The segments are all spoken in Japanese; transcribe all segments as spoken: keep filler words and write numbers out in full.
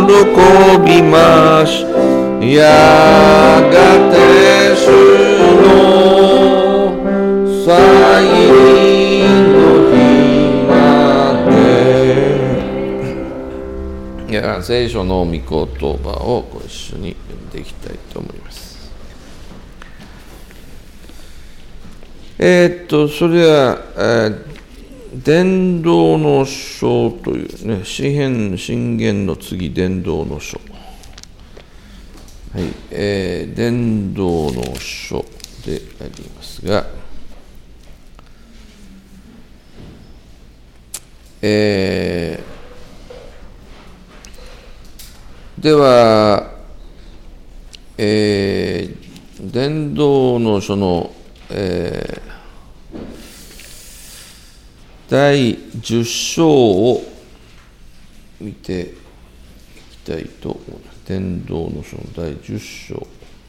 びます。やがて主の再臨の日まで。いや、聖書の御言葉をご一緒に読んでいきたいと思います。えー、っと、それでは、えー伝道の書というね、詩編、箴言の次、伝道の書。はい、えー、伝道の書でありますが、えー、では、えー、伝道の書の、えーだいじゅっ章を見ていきたいと思います。伝道の書のだいじゅっ章。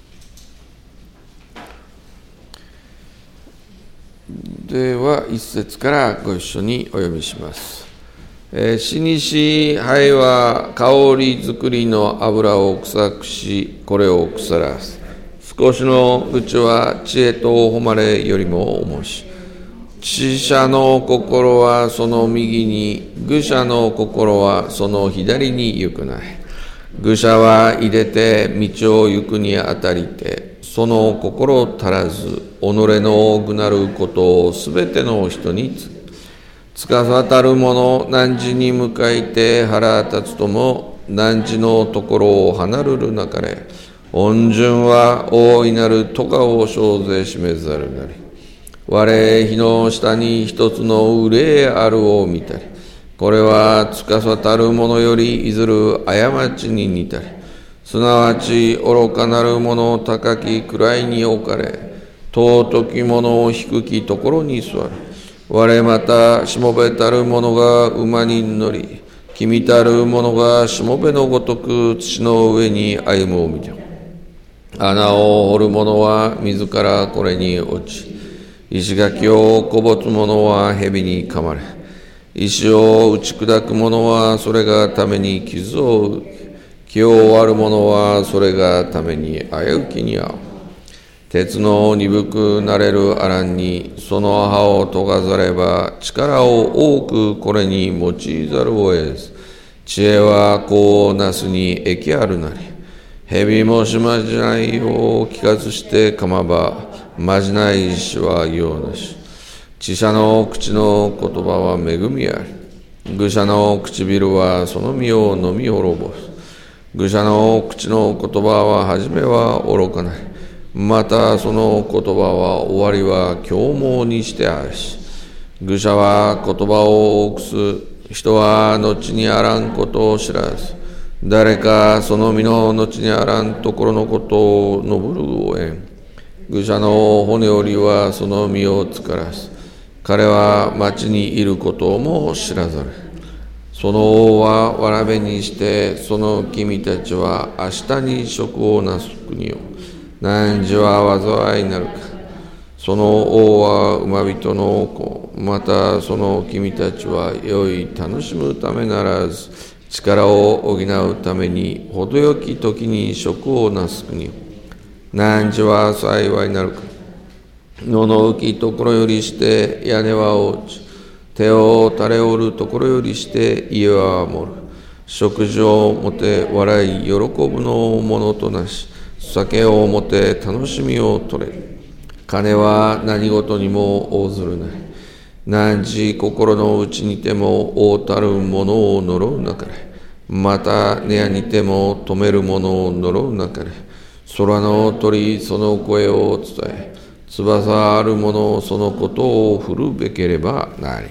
では、一節からご一緒にお読みします。えー、死にし、灰は香り作りの油を臭くし、これを腐らす。少しの愚痴は知恵と誉れよりも重し。知者の心はその右に、愚者の心はその左に行くない。愚者は入れて道を行くにあたりて、その心足らず、己の愚なることをすべての人につつかさたる者、汝に向かいて腹立つとも、汝のところを離るるなかれ。恩順は大いなる咎を生ぜしめざるなり。我日の下に一つの憂いあるを見たり、これは司たる者よりいずる過ちに似たり、すなわち愚かなる者を高き位に置かれ、尊き者を低きところに座る。我またしもべたる者が馬に乗り、君たる者がしもべのごとく土の上に歩むを見て、穴を掘る者は自らこれに落ち、石垣をこぼつ者は蛇に噛まれ、石を打ち砕く者はそれがために傷を受け、木を割る者はそれがために危うきに遭う。鉄の鈍くなれるアランにその刃を研がざれば、力を多くこれに用いざるを得ず、知恵は子をなすに益あるなり。蛇もしまじないを聞かずしてかまば、まじない石は用なし。知者の口の言葉は恵みあり。愚者の唇はその実を飲み滅ぼす。愚者の口の言葉は初めは愚かなり。またその言葉は終わりは凶暴にしてあるし。愚者は言葉を臆す。人は後にあらんことを知らず。誰かその身の後にあらんところのことを述ぶるをえん。愚者の骨折りはその身をつからす。彼は町にいることも知らざる。その王はわらべにして、その君たちは明日に職をなす国を。汝は災いになるか。その王は馬人の子。またその君たちは良い楽しむためならず、力を補うために程よき時に職をなす国を。汝は幸いになるか。野の浮きところよりして屋根は落ち、手を垂れ折るところよりして家は漏る。食事をもて笑い喜ぶのをものとなし、酒をもて楽しみを取れる。金は何事にも応ずるない。汝心の内にても王たる者を呪うなかれ。また根にても止める者を呪うなかれ。空の鳥その声を伝え、翼ある者そのことを振るべければなり。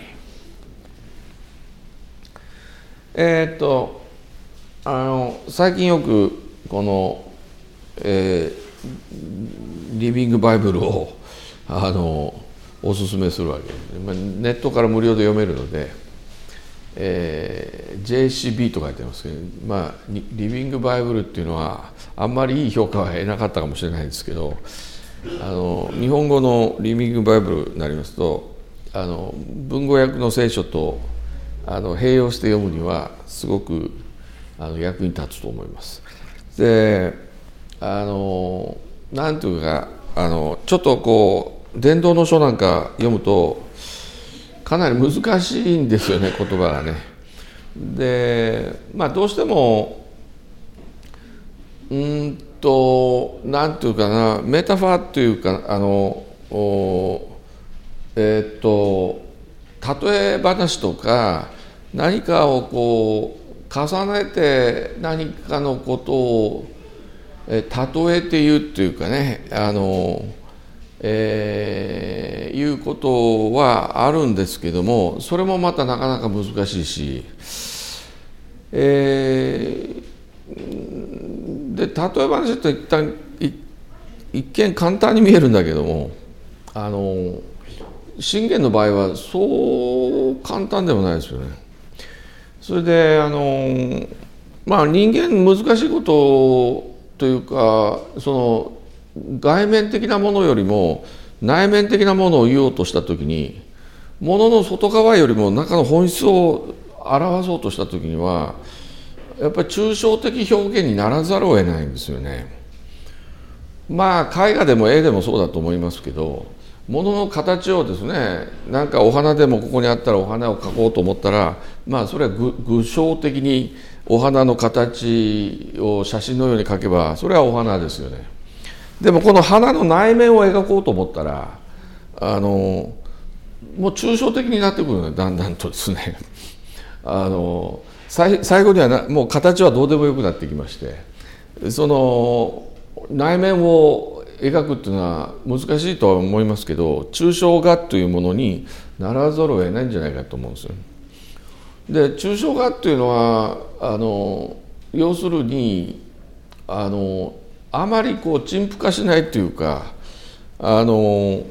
えー、っとあの最近よくこの、えー、リビングバイブルをあのおすすめするわけです、まあ、ネットから無料で読めるので、えー、ジェーシービー と書いてますけど、まあ、リビングバイブルっていうのはあんまりいい評価は得なかったかもしれないんですけど、あの日本語のリビングバイブルになりますと、あの文語訳の聖書とあの併用して読むにはすごくあの役に立つと思います。で、あのなんていうかあのちょっとこう伝道の書なんか読むとかなり難しいんですよね、言葉がね。で、まあどうしてもうんとなんていうかな、メタファーっていうかあのえー、っと例え話とか何かをこう重ねて何かのことをえ例えて言うっていうかね、あの、えー、いうことはあるんですけども、それもまたなかなか難しいし、えー、で例え話って一旦一見簡単に見えるんだけども、あの信玄の場合はそう簡単でもないですよね。それであのまあ人間難しいことというか、その外面的なものよりも内面的なものを言おうとしたときに、ものの外側よりも中の本質を表そうとしたときにはやっぱり抽象的表現にならざるを得ないんですよね。まあ絵画でも絵でもそうだと思いますけど、ものの形をですね、なんかお花でもここにあったらお花を描こうと思ったら、まあそれは具象的にお花の形を写真のように描けばそれはお花ですよね。でもこの花の内面を描こうと思ったら、あのもう抽象的になってくるのよ、だんだんとですね。あの最後にはなもう形はどうでもよくなってきまして、その内面を描くっていうのは難しいとは思いますけど、抽象画というものにならざるを得ないんじゃないかと思うんですよ。で抽象画っていうのはあの要するにあのあまりこう陳腐化しないというか、あの、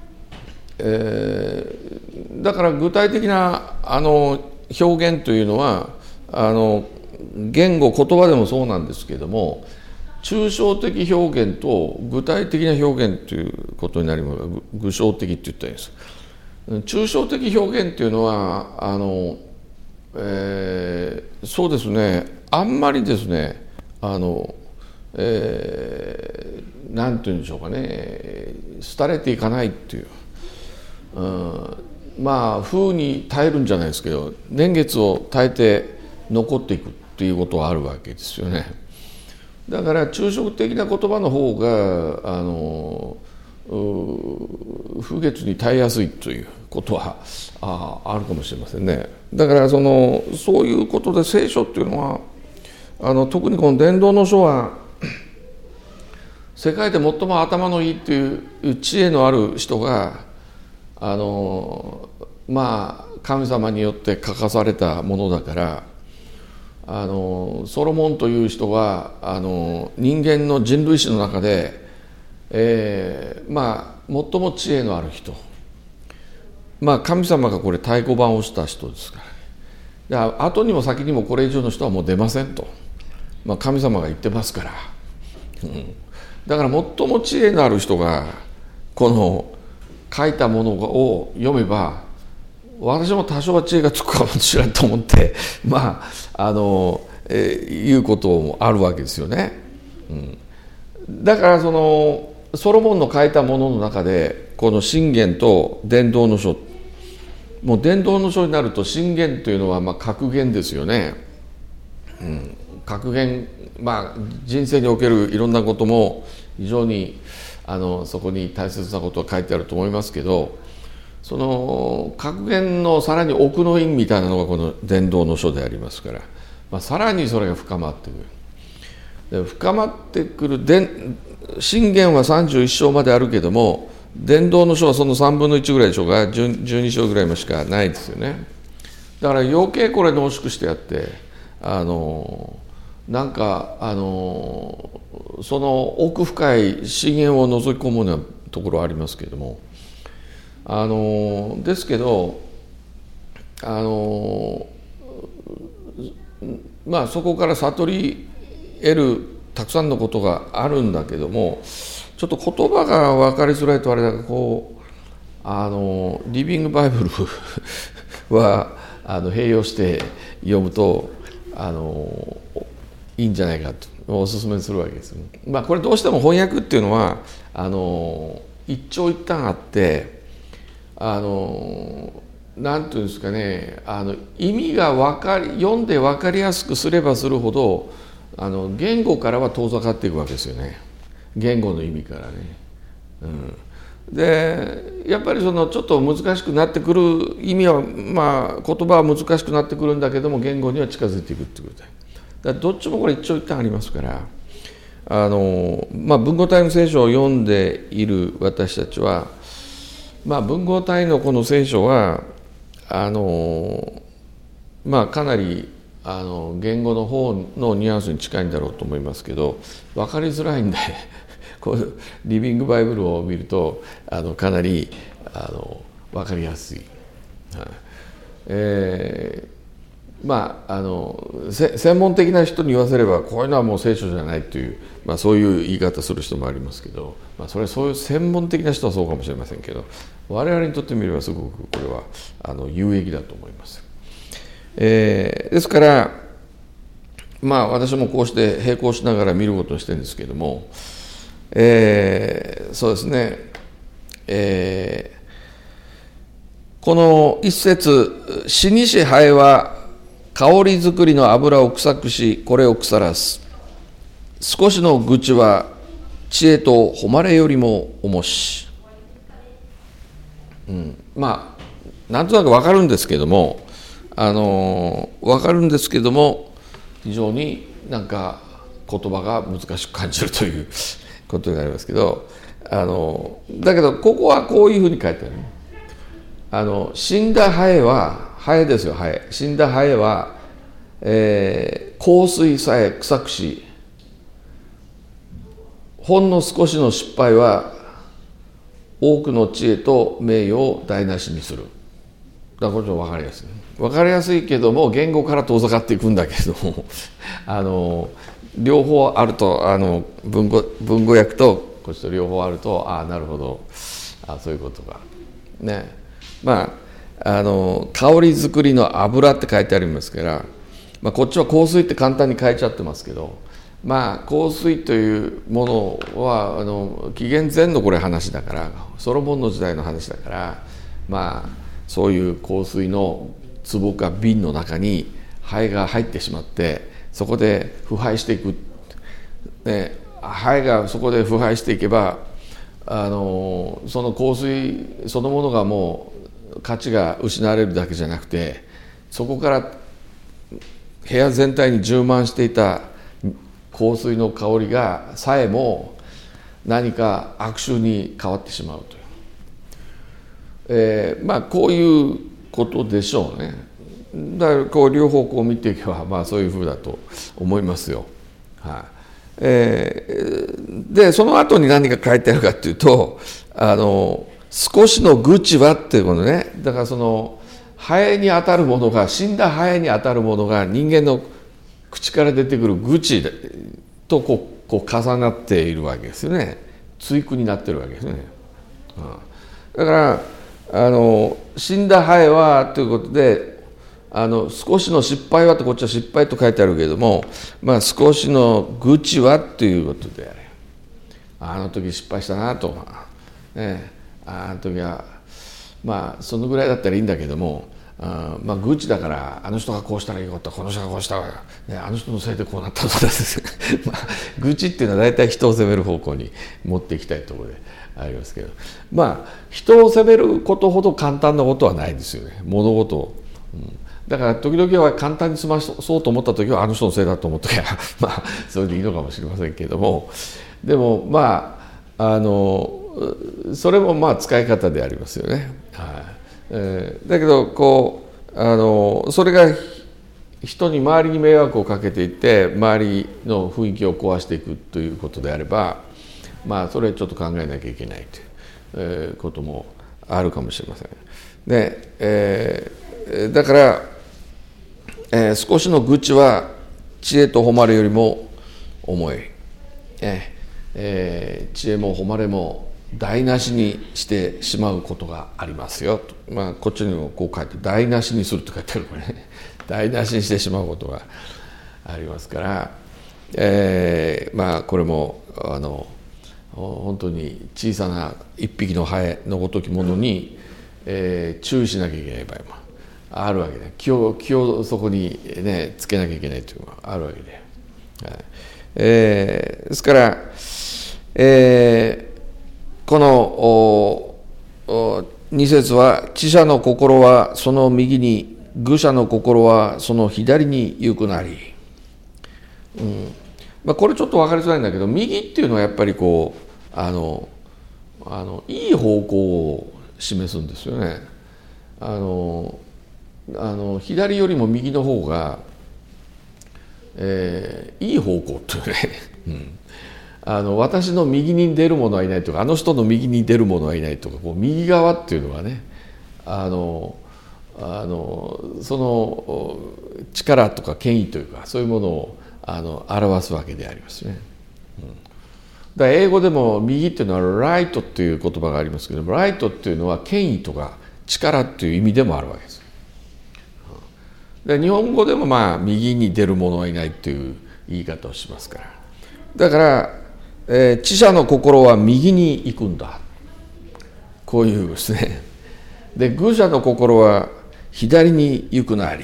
えー、だから具体的なあの表現というのはあの言語言葉でもそうなんですけれども、抽象的表現と具体的な表現ということになります。具象的って言ったらいいです。抽象的表現っていうのはあの、えー、そうですね、あんまりですね、あの、えー、なんていうんでしょうかね、廃れていかないっていう、うん、まあ風に耐えるんじゃないですけど、年月を耐えて残っていくっていうことはあるわけですよね。だから抽象的な言葉の方があの風月に耐えやすいということは あ, あるかもしれませんね。だからそのそういうことで聖書っていうのはあの特にこの伝道の書は世界で最も頭のいいっていう知恵のある人があのまあ神様によって書かされたものだから、あのソロモンという人はあの人間の人類史の中で、えー、まあ最も知恵のある人、まあ神様がこれ太鼓判をした人ですから、で後にも先にもこれ以上の人はもう出ませんと、まあ、神様が言ってますから、うん、だから最も知恵のある人がこの書いたものを読めば、私も多少は知恵がつくかもしれないと思ってまああの、えー、いうこともあるわけですよね、うん、だからそのソロモンの書いたものの中でこの箴言と伝道の書、もう伝道の書になると箴言というのはまあ格言ですよね、うん、格言、まあ人生におけるいろんなことも非常にあのそこに大切なことが書いてあると思いますけど、その格言のさらに奥の意味みたいなのがこの伝道の書でありますから、まあ、さらにそれが深まってくる。で深まってくる箴言はさんじゅういっ章まであるけども、伝道の書はそのさんぶんのいちぐらいでしょうか、じゅうに章ぐらいしかないですよね。だから余計これ濃縮してやって、あのなんかあのその奥深い箴言を覗き込むようなところはありますけれども、あのですけどあのまあそこから悟り得るたくさんのことがあるんだけども、ちょっと言葉が分かりづらいとあれだが、こうあのリビングバイブルはあの併用して読むとあのいいんじゃないかとお勧めするわけです。まあこれどうしても翻訳っていうのはあの一長一短あってあのなんていうんですかねあの意味が分かり読んで分かりやすくすればするほどあの言語からは遠ざかっていくわけですよね。言語の意味からね。うん、でやっぱりそのちょっと難しくなってくる意味はまあ言葉は難しくなってくるんだけども言語には近づいていくっていうことで。だからどっちもこれ一長一短ありますからあの、まあ、文語体の聖書を読んでいる私たちは、まあ、文語体のこの聖書はあの、まあ、かなりあの言語の方のニュアンスに近いんだろうと思いますけど分かりづらいんでこうリビングバイブルを見るとあのかなりあの分かりやすい。はいえーまあ、あの専門的な人に言わせればこういうのはもう聖書じゃないという、まあ、そういう言い方する人もありますけど、まあ、それそういう専門的な人はそうかもしれませんけど我々にとってみればすごくこれはあの有益だと思います。えー、ですからまあ私もこうして並行しながら見ることにしてるんですけれども、えー、そうですね、えー、この一節死にしハエは香り作りの油を臭くしこれを腐らす少しの愚痴は知恵と誉れよりも重し、うん、まあなんとなく分かるんですけどもあの分かるんですけども非常になんか言葉が難しく感じるということになりますけどあのだけどここはこういうふうに書いてある、ね、あの死んだハエはハエですよハエ死んだハエは、えー、香水さえ臭くしほんの少しの失敗は多くの知恵と名誉を台無しにする。だからこれちょっと分かりやすい分かりやすいけども言語から遠ざかっていくんだけどもあの両方あるとあの文語文語訳とこっちと両方あるとああなるほどあそういうことかね。まああの香り作りの油って書いてありますから、まあ、こっちは香水って簡単に変えちゃってますけどまあ香水というものはあの紀元前のこれ話だからソロモンの時代の話だからまあそういう香水の壺か瓶の中にハエが入ってしまってそこで腐敗していく、ね、ハエがそこで腐敗していけばあのその香水そのものがもう価値が失われるだけじゃなくてそこから部屋全体に充満していた香水の香りがさえも何か悪臭に変わってしまうという、えー、まあこういうことでしょうね。だからこう両方こう見ていけばまあそういうふうだと思いますよ。はいえー、でその後に何が書いてあるかっていうとあの少しの愚痴はっていうことね。だからそのハエに当たるものが死んだハエに当たるものが人間の口から出てくる愚痴とこう、こう重なっているわけですよね。対句になってるわけですね。うん、だからあの死んだハエはということであの少しの失敗はってこっちは失敗と書いてあるけれども、まあ、少しの愚痴はということであれあの時失敗したなと、ね、あの時はまあそのぐらいだったらいいんだけどもあまあ愚痴だからあの人がこうしたらいいことこの人がこうしたら、ね、あの人のせいでこうなったとかですまあ愚痴っていうのは大体人を責める方向に持っていきたいところでありますけどまあ人を責めることほど簡単なことはないですよね物事を、うん、だから時々は簡単に済まそうと思った時はあの人のせいだと思っときゃまあそれでいいのかもしれませんけれどもでもまああのそれもまあ使い方でありますよね。はいえー、だけどこうあのそれが人に周りに迷惑をかけていって周りの雰囲気を壊していくということであればまあそれちょっと考えなきゃいけないという、えー、こともあるかもしれません。で、えー、だから、えー、少しの愚痴は知恵と誉れよりも重い、えーえー、知恵も誉れも台無しにしてしまうことがありますよと、まあ、こっちにもこう書いて台無しにすると書いてあるこれね台無しにしてしまうことがありますから、 えー、まあこれもあの本当に小さな一匹のハエのごときものに、えー、注意しなきゃいけない場合もあるわけで、気を気をそこにねつけなきゃいけないというのがあるわけで、はい、えー、ですから、えー、このに節は、知者の心はその右に、愚者の心はその左に行くなり、うんまあ、これちょっと分かりづらいんだけど、右っていうのはやっぱりこうあのあのいい方向を示すんですよね。あのあの左よりも右の方が、えー、いい方向っていうね、うん、あの私の右に出る者はいないとか、あの人の右に出る者はいないとか、こう右側っていうのはね、あのあのその力とか権威というか、そういうものをあの表すわけでありますね。うん、だから英語でも右っていうのはライトっていう言葉がありますけども、ライトっていうのは権威とか力っていう意味でもあるわけです。で日本語でもまあ右に出る者はいないっていう言い方をしますから、だから、えー、知者の心は右に行くんだ、こういうですね。で愚者の心は左に行くなり、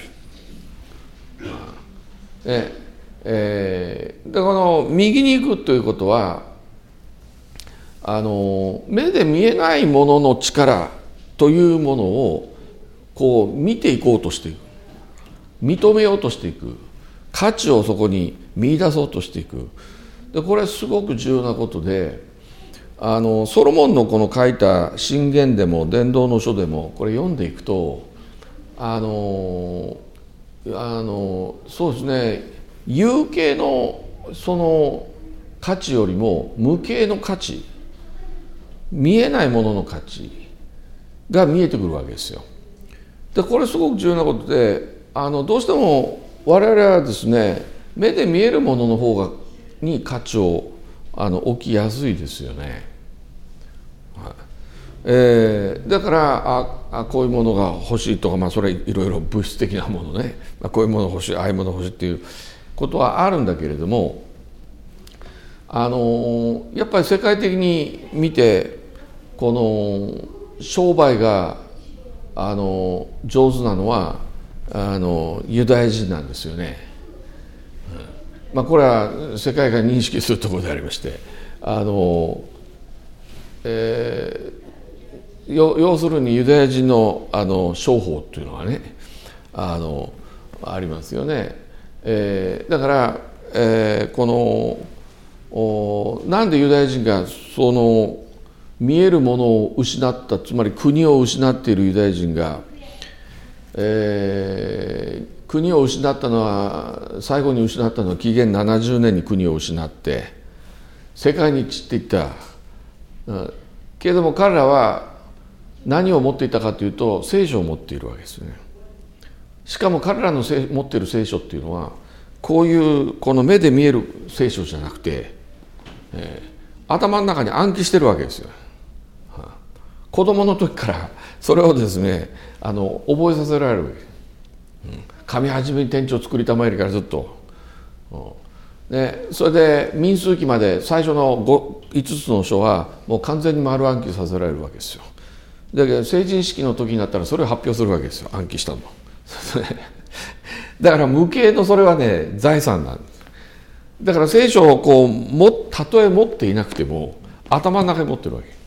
ねえー、でこの右に行くということは、あの目で見えないものの力というものをこう見ていこうとしていく、認めようとしていく、価値をそこに見出そうとしていく。でこれはすごく重要なことで、あのソロモンのこの書いた箴言でも伝道の書でもこれ読んでいくと、あのあのそうですね、有形のその価値よりも無形の価値、見えないものの価値が見えてくるわけですよ。でこれすごく重要なことで、あのどうしても我々はですね、目で見えるものの方がに価値をあの置きやすいですよね。はい、えー、だからああこういうものが欲しいとか、まあ、それいろいろ物質的なものね、まあ、こういうもの欲しい、ああいうもの欲しいっていうことはあるんだけれども、あのやっぱり世界的に見てこの商売があの上手なのはあのユダヤ人なんですよね。まあ、これは世界が認識するところでありまして、あの、えー、要するにユダヤ人のあの商法っていうのがね、あのありますよね。えー、だから、えー、このなんでユダヤ人がその見えるものを失った、つまり国を失っているユダヤ人が、えー国を失ったのは、最後に失ったのは紀元ななじゅうねんに国を失って世界に散っていった、うん、けれども彼らは何を持っていたかというと聖書を持っているわけですよね。しかも彼らの持っている聖書っていうのはこういうこの目で見える聖書じゃなくて、えー、頭の中に暗記してるわけですよ。はあ、子供の時からそれをですね、あの覚えさせられるわけです。うん、神はじめに天地を作りたまえりからずっと、でそれで民数記まで最初のいつつの書はもう完全に丸暗記させられるわけですよ。だけど成人式の時になったらそれを発表するわけですよ、暗記したの。だから無形のそれはね財産なんです。だから聖書をこうもたとえ持っていなくても頭の中に持ってるわけ。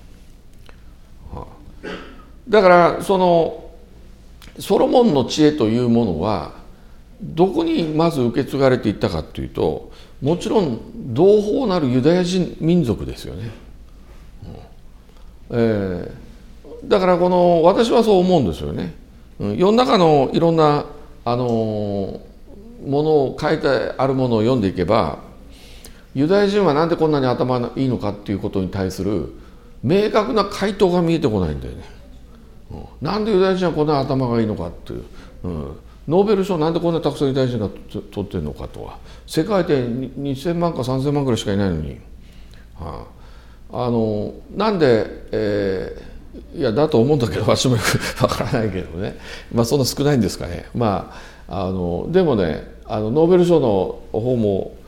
だからそのソロモンの知恵というものはどこにまず受け継がれていったかというと、もちろん同胞なるユダヤ人民族ですよね。うんえー、だからこの私はそう思うんですよね。うん、世の中のいろんなあのものを書いてあるものを読んでいけば、ユダヤ人はなんでこんなに頭がいいのかっていうことに対する明確な回答が見えてこないんだよね。なんでユダヤ人はこんな頭がいいのかっていう、うん、ノーベル賞なんでこんなたくさんユダヤ人が取ってるのかとか、世界でにせんまんかさんぜんまんぐらいしかいないのに、はあ、あのなんで、えー、いやだと思うんだけど私もよくわからないけどね、まあそんな少ないんですかね。まああのでもね、あのノーベル賞の方も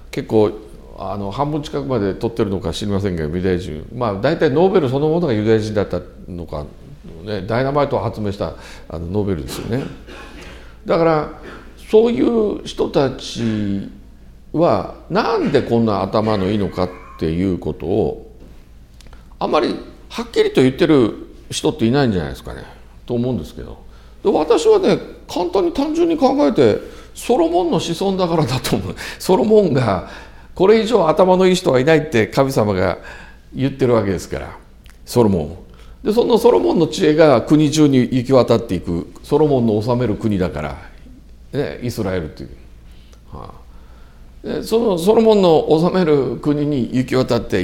結構あの半分近くまで取ってるのか知りませんけど、ユダヤ人、まあ大体ノーベルそのものがユダヤ人だったのか、ね、ダイナマイトを発明したあのノーベルですよね。だからそういう人たちはなんでこんな頭のいいのかっていうことをあんまりはっきりと言ってる人っていないんじゃないですかねと思うんですけど、で私はね簡単に単純に考えてソロモンの子孫だからだと思う。ソロモンがこれ以上頭のいい人はいないって神様が言ってるわけですから、ソロモンで、そのソロモンの知恵が国中に行き渡っていく、ソロモンの治める国だから、ね、イスラエルという、はあ、でそのソロモンの治める国に行き渡っていって、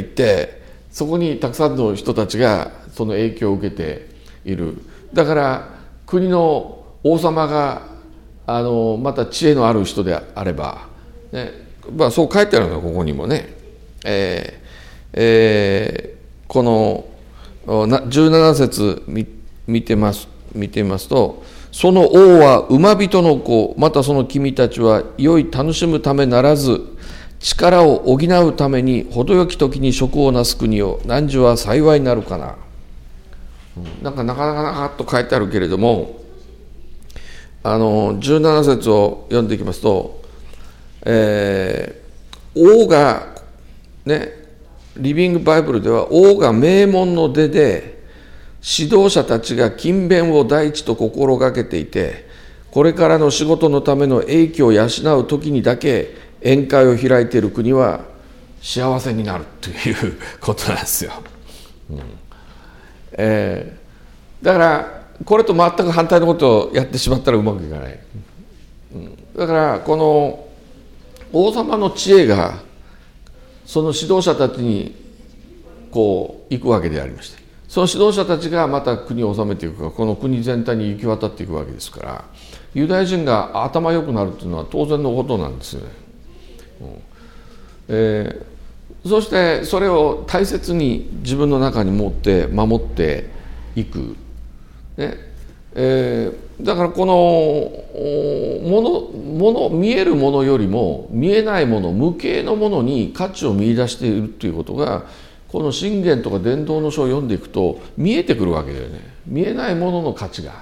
そこにたくさんの人たちがその影響を受けている。だから国の王様があのまた知恵のある人であれば、ね、まあ、そう書いてあるのがここにもね、えーえー、このじゅうなな節見、見てます見てみますと、その王は馬人の子、またその君たちは良い楽しむためならず、力を補うために程よき時に職をなす国を、汝は幸いになるかな。なんかなかなかなかと書いてあるけれども、あのじゅうなな節を読んでいきますと、えー、王がね、リビングバイブルでは王が名門の出で、指導者たちが勤勉を第一と心がけていて、これからの仕事のための英気を養う時にだけ宴会を開いている国は幸せになるということなんですよ。うんえー、だからこれと全く反対のことをやってしまったらうまくいかない。うん、だからこの王様の知恵がその指導者たちにこう行くわけでありまして、その指導者たちがまた国を治めていくか、この国全体に行き渡っていくわけですから、ユダヤ人が頭良くなるというのは当然のことなんですよね。うんえー、そしてそれを大切に自分の中に持って守っていく、ねえー、だからこのものもの見えるものよりも見えないもの、無形のものに価値を見出しているということが、この箴言とか伝道の書を読んでいくと見えてくるわけだよね。見えないものの価値が。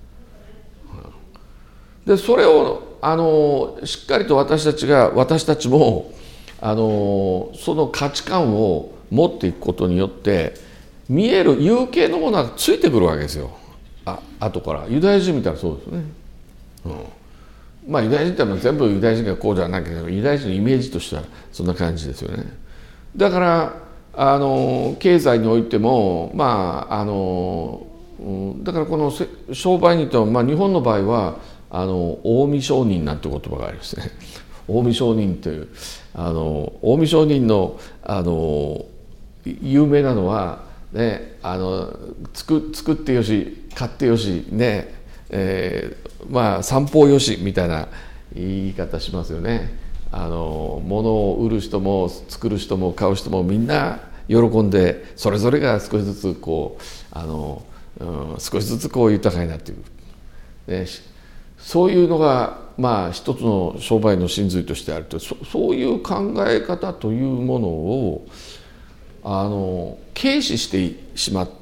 でそれをあのしっかりと私たちが私たちもあのその価値観を持っていくことによって、見える有形のものがついてくるわけですよ。あ後からユダヤ人みたいなそうですね。うん、まあユダヤ人ってのは全部ユダヤ人がこうじゃないけど、ユダヤ人のイメージとしてはそんな感じですよね。だからあの経済においても、まああのだからこの商売にと、まあ、日本の場合はあの近江商人なんて言葉がありますね。近江商人というあの近江商人のあの有名なのは、ね、あの作作ってよし買ってよしね、えー、まあ三方よしみたいな言い方しますよね。あの物を売る人も作る人も買う人もみんな喜んで、それぞれが少しずつこうあの、うん、少しずつこう豊かになっていく、ね、そういうのがまあ一つの商売の真髄としてあると、 そ, そういう考え方というものをあの軽視してしまって、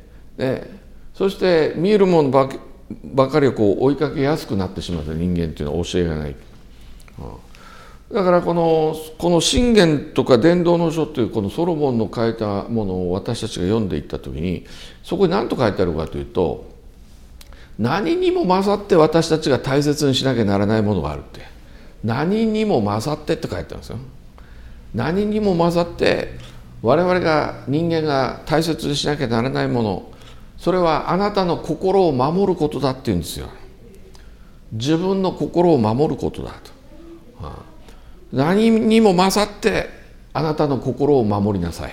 ね、そして見えるものばばかりをこう追いかけやすくなってしまった人間っていうのは教えがない。うん、だからこのこの箴言とか伝道の書というこのソロモンの書いたものを私たちが読んでいったときに、そこに何と書いてあるかというと、何にも勝って私たちが大切にしなきゃならないものがあるって。何にも勝ってって書いてあるんですよ。何にも勝って我々が人間が大切にしなきゃならないもの、それはあなたの心を守ることだって言うんですよ。自分の心を守ることだと。何にも勝ってあなたの心を守りなさい。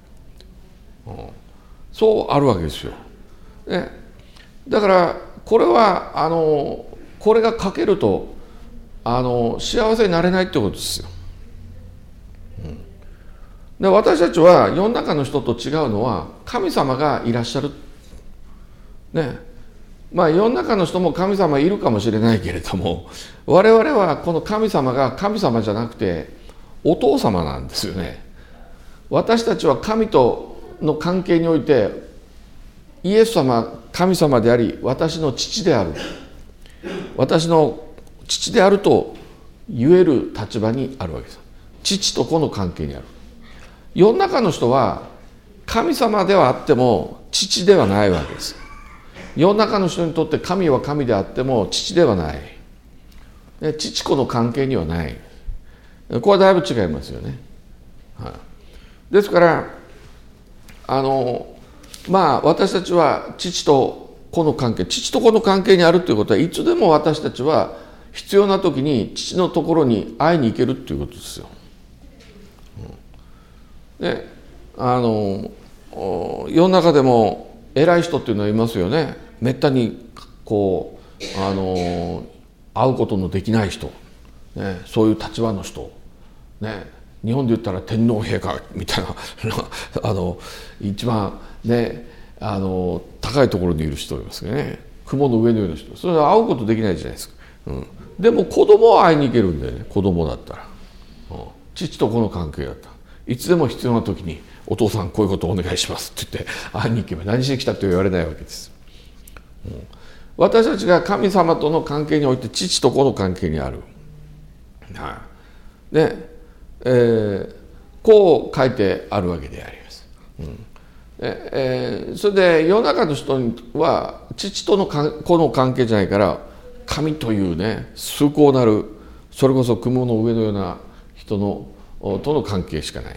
そうあるわけですよ。ね、だからこれはあのこれが欠けるとあの幸せになれないってことですよ。うん、で私たちは世の中の人と違うのは神様がいらっしゃる。ね、まあ世の中の人も神様いるかもしれないけれども、我々はこの神様が神様じゃなくてお父様なんですよね。私たちは神との関係においてイエス様、神様であり私の父である、私の父であると言える立場にあるわけです。父と子の関係にある。世の中の人は神様ではあっても父ではないわけです。世の中の人にとって神は神であっても父ではない。父子の関係にはない。これはだいぶ違いますよね。はい、ですからあのまあ私たちは父と子の関係、父と子の関係にあるということはいつでも私たちは必要な時に父のところに会いに行けるということですよ。で、あの世の中でも偉い人っていうのはいますよね。めったにこうあの会うことのできない人、ね、そういう立場の人、ね、日本で言ったら天皇陛下みたいなあの一番ねあの高いところにいる人いますよね。雲の上のような人、それは会うことできないじゃないですか。うん、でも子供は会いに行けるんだよね。子供だったら、うん、父と子の関係だったらいつでも必要な時にお父さんこういうことをお願いしますって言って会いに行けば何しに来たって言われないわけです。うん、私たちが神様との関係において父と子の関係にある。はい、で、えー、こう書いてあるわけであります。うんえー、それで世の中の人は父との子の関係じゃないから神というね崇高なるそれこそ雲の上のような人のとの関係しかない。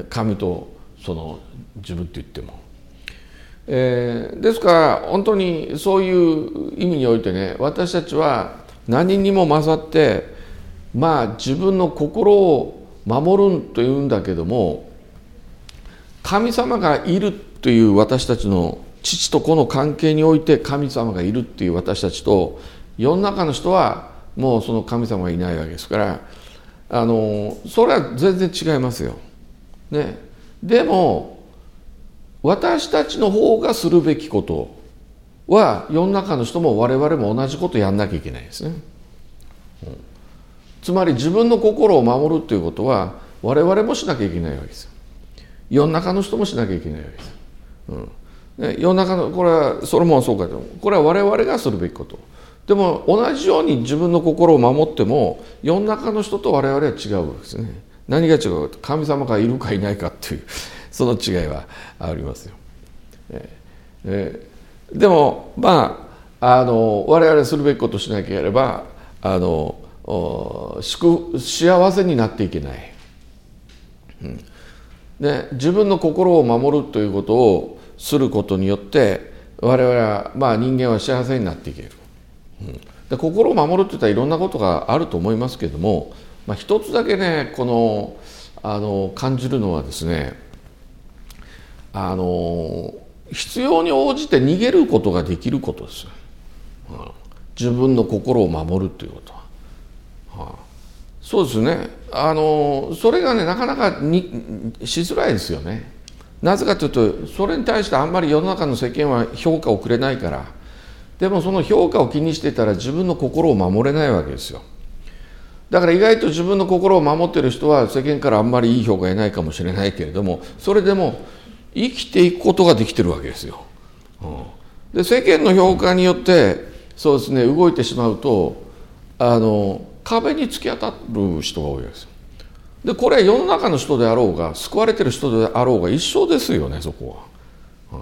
神とその自分と言っても、えー、ですから本当にそういう意味においてね私たちは何にも混ざってまあ自分の心を守るというんだけども神様がいるという私たちの父と子の関係において神様がいるっていう私たちと世の中の人はもうその神様がいないわけですからあのそれは全然違いますよ。ね、でも私たちの方がするべきことは世の中の人も我々も同じことやんなきゃいけないですね。うん、つまり自分の心を守るということは我々もしなきゃいけないわけですよ。世の中の人もしなきゃいけないわけです。うんね、世の中のこれはソロモンはそうかと思う。これは我々がするべきこと。でも同じように自分の心を守っても世の中の人と我々は違うわけですね。何が違うかと神様がいるかいないかっていうその違いはありますよ。ええでもまああの我々するべきことをしなければあの幸せになっていけない。うんで自分の心を守るということをすることによって我々は、まあ、人間は幸せになっていける。うん、で心を守るっていったらいろんなことがあると思いますけれども、まあ、一つだけねこのあの感じるのはですねあの必要に応じて逃げることができることですよ。うん、自分の心を守るということは。はあ、そうですねあのそれがねなかなかにしづらいですよね。なぜかというとそれに対してあんまり世の中の世間は評価をくれないから。でもその評価を気にしていたら自分の心を守れないわけですよ。だから意外と自分の心を守っている人は世間からあんまりいい評価を得ないかもしれないけれどもそれでも生きていくことができてるわけですよ。うん、で世間の評価によってそうですね動いてしまうとあの壁に突き当たる人が多いです。でこれは世の中の人であろうが救われてる人であろうが一緒ですよねそこは。うん、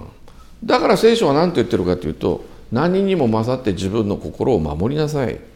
だから聖書は何と言ってるかというと何にも混ざって自分の心を守りなさい。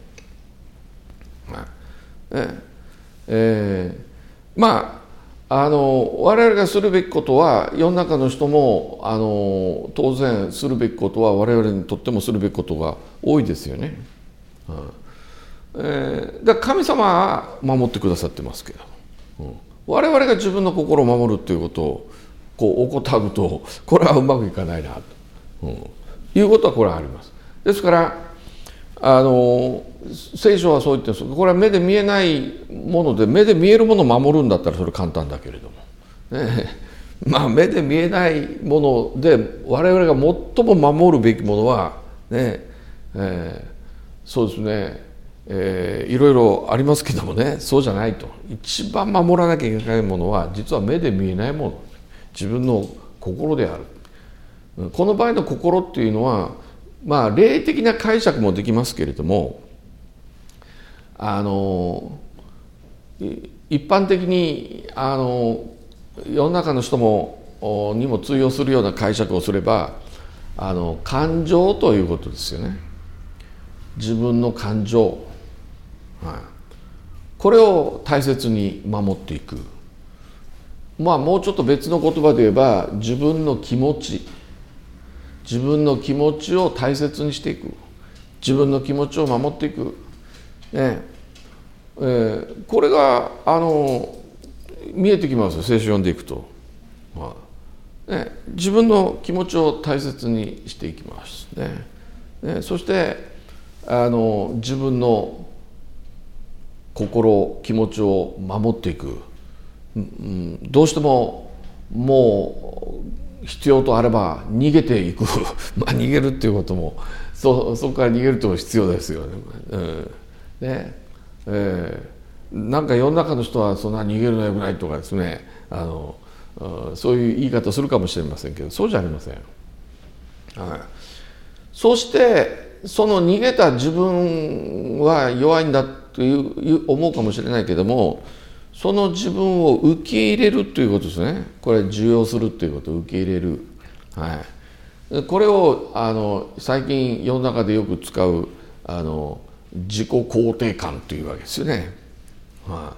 ええー、まああの我々がするべきことは世の中の人もあの当然するべきことは我々にとってもするべきことが多いですよね。うんえー、だから神様は守ってくださってますけど、うん、我々が自分の心を守るということをこう怠るとこれはうまくいかないなと、うん、いうことはこれはあります。ですからあの聖書はそう言ってるんです。これは目で見えないもので目で見えるものを守るんだったらそれ簡単だけれども、ね、まあ目で見えないもので我々が最も守るべきものはね、えー、そうですねえー、いろいろありますけどもね、そうじゃないと。一番守らなきゃいけないものは実は目で見えないもの、自分の心である。この場合の心っていうのは、まあ霊的な解釈もできますけれども、あの一般的にあの世の中の人もにも通用するような解釈をすれば、あの感情ということですよね。自分の感情、はい、これを大切に守っていく。まあもうちょっと別の言葉で言えば、自分の気持ち自分の気持ちを大切にしていく、自分の気持ちを守っていく、ねえー、これがあの見えてきますよ、聖書を読んでいくと、まあね、自分の気持ちを大切にしていきますね。ね、そしてあの自分の心気持ちを守っていく、うん、どうしてももう必要とあれば逃げていくまあ逃げるっていうことも そ, そこから逃げると必要ですよね。うんねえー、なんか世の中の人はそんな逃げるのよくないとかですね、あのそういう言い方するかもしれませんけど、そうじゃありません。はい、そしてその逃げた自分は弱いんだという思うかもしれないけども、その自分を受け入れるということですね。これ受容するということを受け入れる、はい、これをあの最近世の中でよく使うあの自己肯定感というわけですよね。はい、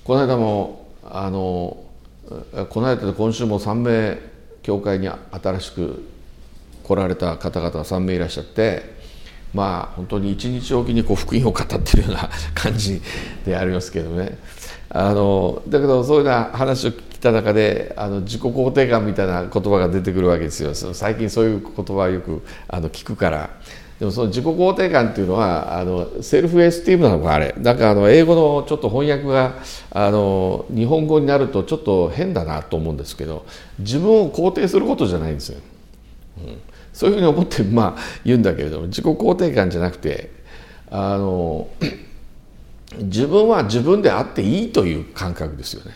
この間もあのこの間で今週もさんめい教会に新しく来られた方々がさんめいいらっしゃって、まあ本当に一日おきにこう福音を語っているような感じでありますけどね。あのだけどそういうような話を聞いた中で、あの自己肯定感みたいな言葉が出てくるわけですよ。最近そういう言葉をよくあの聞くから。でもその自己肯定感っていうのはあのセルフエスティームなのか、あれだからあの英語のちょっと翻訳があの日本語になるとちょっと変だなと思うんですけど、自分を肯定することじゃないんですよ。うん、そういうふうに思ってまあ言うんだけれども、自己肯定感じゃなくて、あの自分は自分であっていいという感覚ですよね。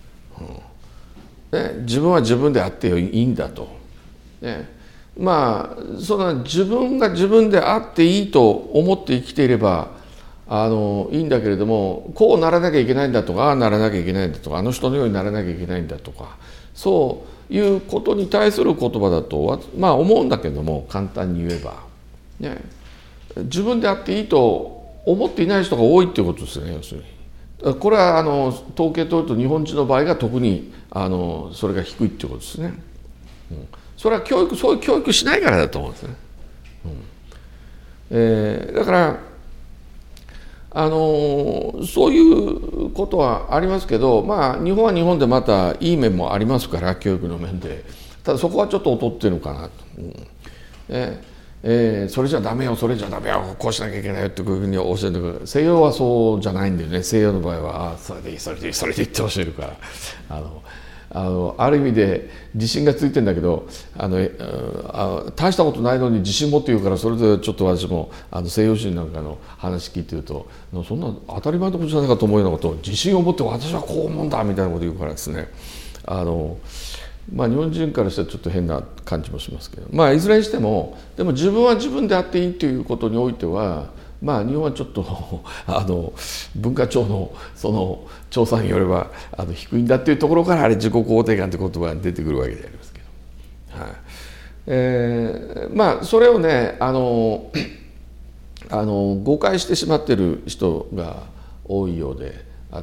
うん、ね、自分は自分であっていいんだと。ね、まあその自分が自分であっていいと思って生きていればあのいいんだけれども、こうならなきゃいけないんだとか、ああならなきゃいけないんだとか、あの人のようにならなきゃいけないんだとか、そういうことに対する言葉だとまあ思うんだけども、簡単に言えば、ね、自分であっていいと思っていない人が多いっていうことですよね。要するにこれはあの統計取ると日本人の場合が特にあのそれが低いっていうことですね。うん、それは教育そういう教育しないからだと思うんですね。うん、えー、だからあのそういうことはありますけど、まあ日本は日本でまたいい面もありますから、教育の面で。ただそこはちょっと劣ってるのかなと。うん、えーえー、それじゃダメよ、それじゃダメよ、こうしなきゃいけないよってこういうふうに教えてくる。西洋はそうじゃないんだよね。西洋の場合はあそれでいいそれでいいそれでいいって教えるから、あのあのある意味で自信がついてるんだけど、あのあ大したことないのに自信持って言うから、それでちょっと私もあの西洋人なんかの話聞いてると、そんな当たり前のことじゃないかと思うようなことを自信を持って私はこう思うんだみたいなこと言うからですね、あのまあ日本人からしたらちょっと変な感じもしますけど、まあいずれにしてもでも自分は自分であっていいということにおいては、まあ日本はちょっとあの文化庁のその調査によればあの低いんだっていうところから、あれ自己肯定感という言葉が出てくるわけでありますけど、はい、えー、まあそれをねあのあの誤解してしまっている人が多いようであって、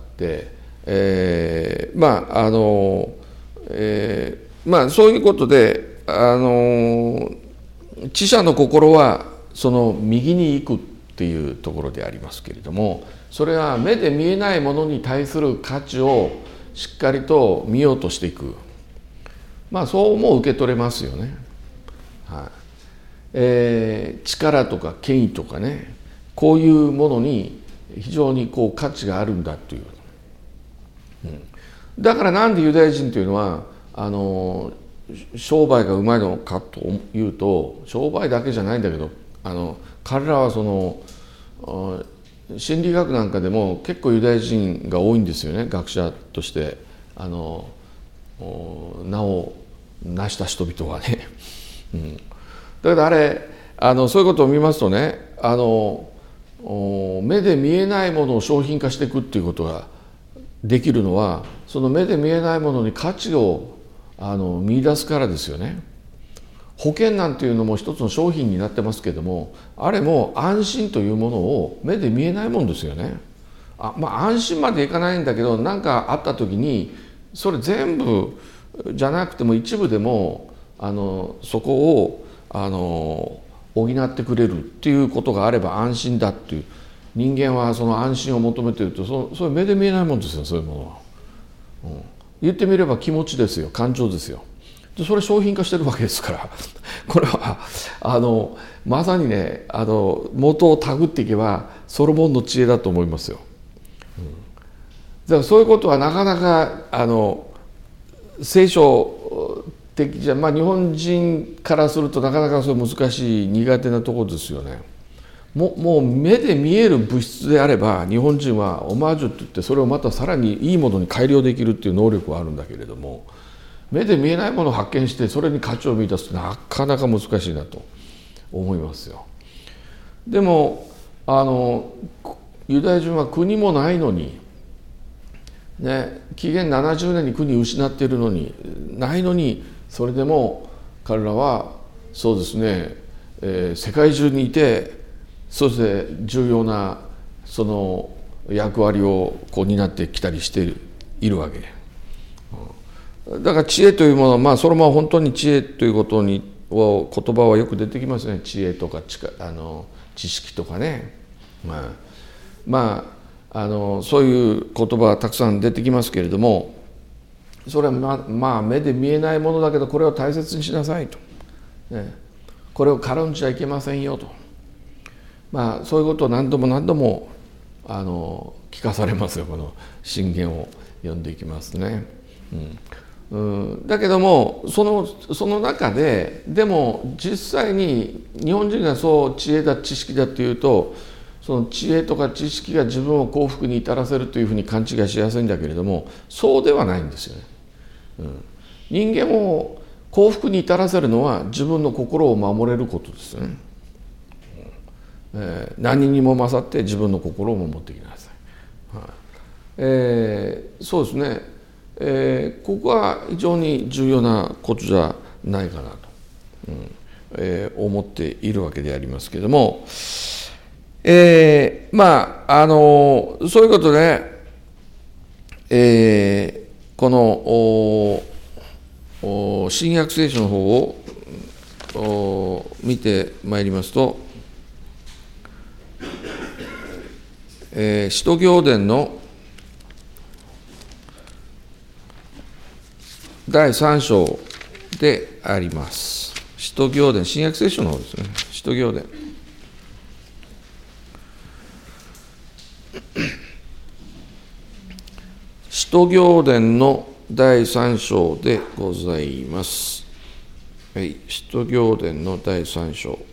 えー、まああのえー、まあそういうことで、あの知者の心はその右に行くっていうところでありますけれども、それは目で見えないものに対する価値をしっかりと見ようとしていく、まあそうも受け取れますよね。はい、えー、力とか権威とかね、こういうものに非常にこう価値があるんだという、うん、だからなんでユダヤ人というのはあの商売がうまいのかというと、商売だけじゃないんだけど、あの彼らはその心理学なんかでも結構ユダヤ人が多いんですよね、学者としてあの名を成した人々はね、うん、だけどあれあのそういうことを見ますとね、あの目で見えないものを商品化していくっていうことができるのは、その目で見えないものに価値をあの見出すからですよね。保険なんていうのも一つの商品になってますけども、あれも安心というものを目で見えないもんですよね。あ、まあ安心までいかないんだけど、何かあった時にそれ全部じゃなくても一部でもあのそこをあの補ってくれるっていうことがあれば安心だっていう、人間はその安心を求めていると、そそれ目で見えないもんですよ、そういうものは、うん、言ってみれば気持ちですよ、感情ですよ。でそれ商品化してるわけですからこれはあのまさにね、あの元をたぐっていけばソロモンの知恵だと思いますよ、うん、だからそういうことはなかなかあの聖書的じゃ、まあ、日本人からするとなかなかそれ難しい苦手なところですよね。もう、もう目で見える物質であれば日本人はオマージュっていって、それをまたさらにいいものに改良できるっていう能力はあるんだけれども、目で見えないものを発見してそれに価値を見出すとなかなか難しいなと思いますよ。でもあのユダヤ人は国もないのにね、紀元ななじゅうねんに国を失っているのにないのに、それでも彼らはそうですね、えー、世界中にいて、そして重要なその役割をこう担ってきたりしているわけ。だから知恵というものは、まあそれも本当に知恵ということにを言葉はよく出てきますね。知恵とかあの知識とかね、まあまああのそういう言葉はたくさん出てきますけれども、それはまあ、まあ、目で見えないものだけどこれを大切にしなさいと、ね、これを軽んじちゃいけませんよと、まあそういうことを何度も何度もあの聞かされますよ、この箴言を読んでいきますね。うんうん、だけどもそのその中ででも実際に日本人がそう知恵だ知識だっていうと、その知恵とか知識が自分を幸福に至らせるというふうに勘違いしやすいんだけれども、そうではないんですよね、うん、人間を幸福に至らせるのは自分の心を守れることですよね、うんえー、何にも勝って自分の心を守っていきなさい、はいえー、そうですね、えー、ここは非常に重要なことじゃないかなと、うんえー、思っているわけでありますけれども、えー、まああのそういうことで、えー、この新約聖書の方を見てまいりますと、えー、使徒行伝のだいさん章であります。使徒行伝、新約聖書の方ですね。使徒行伝。使徒行伝のだいさん章でございます。はい、使徒行伝のだいさん章。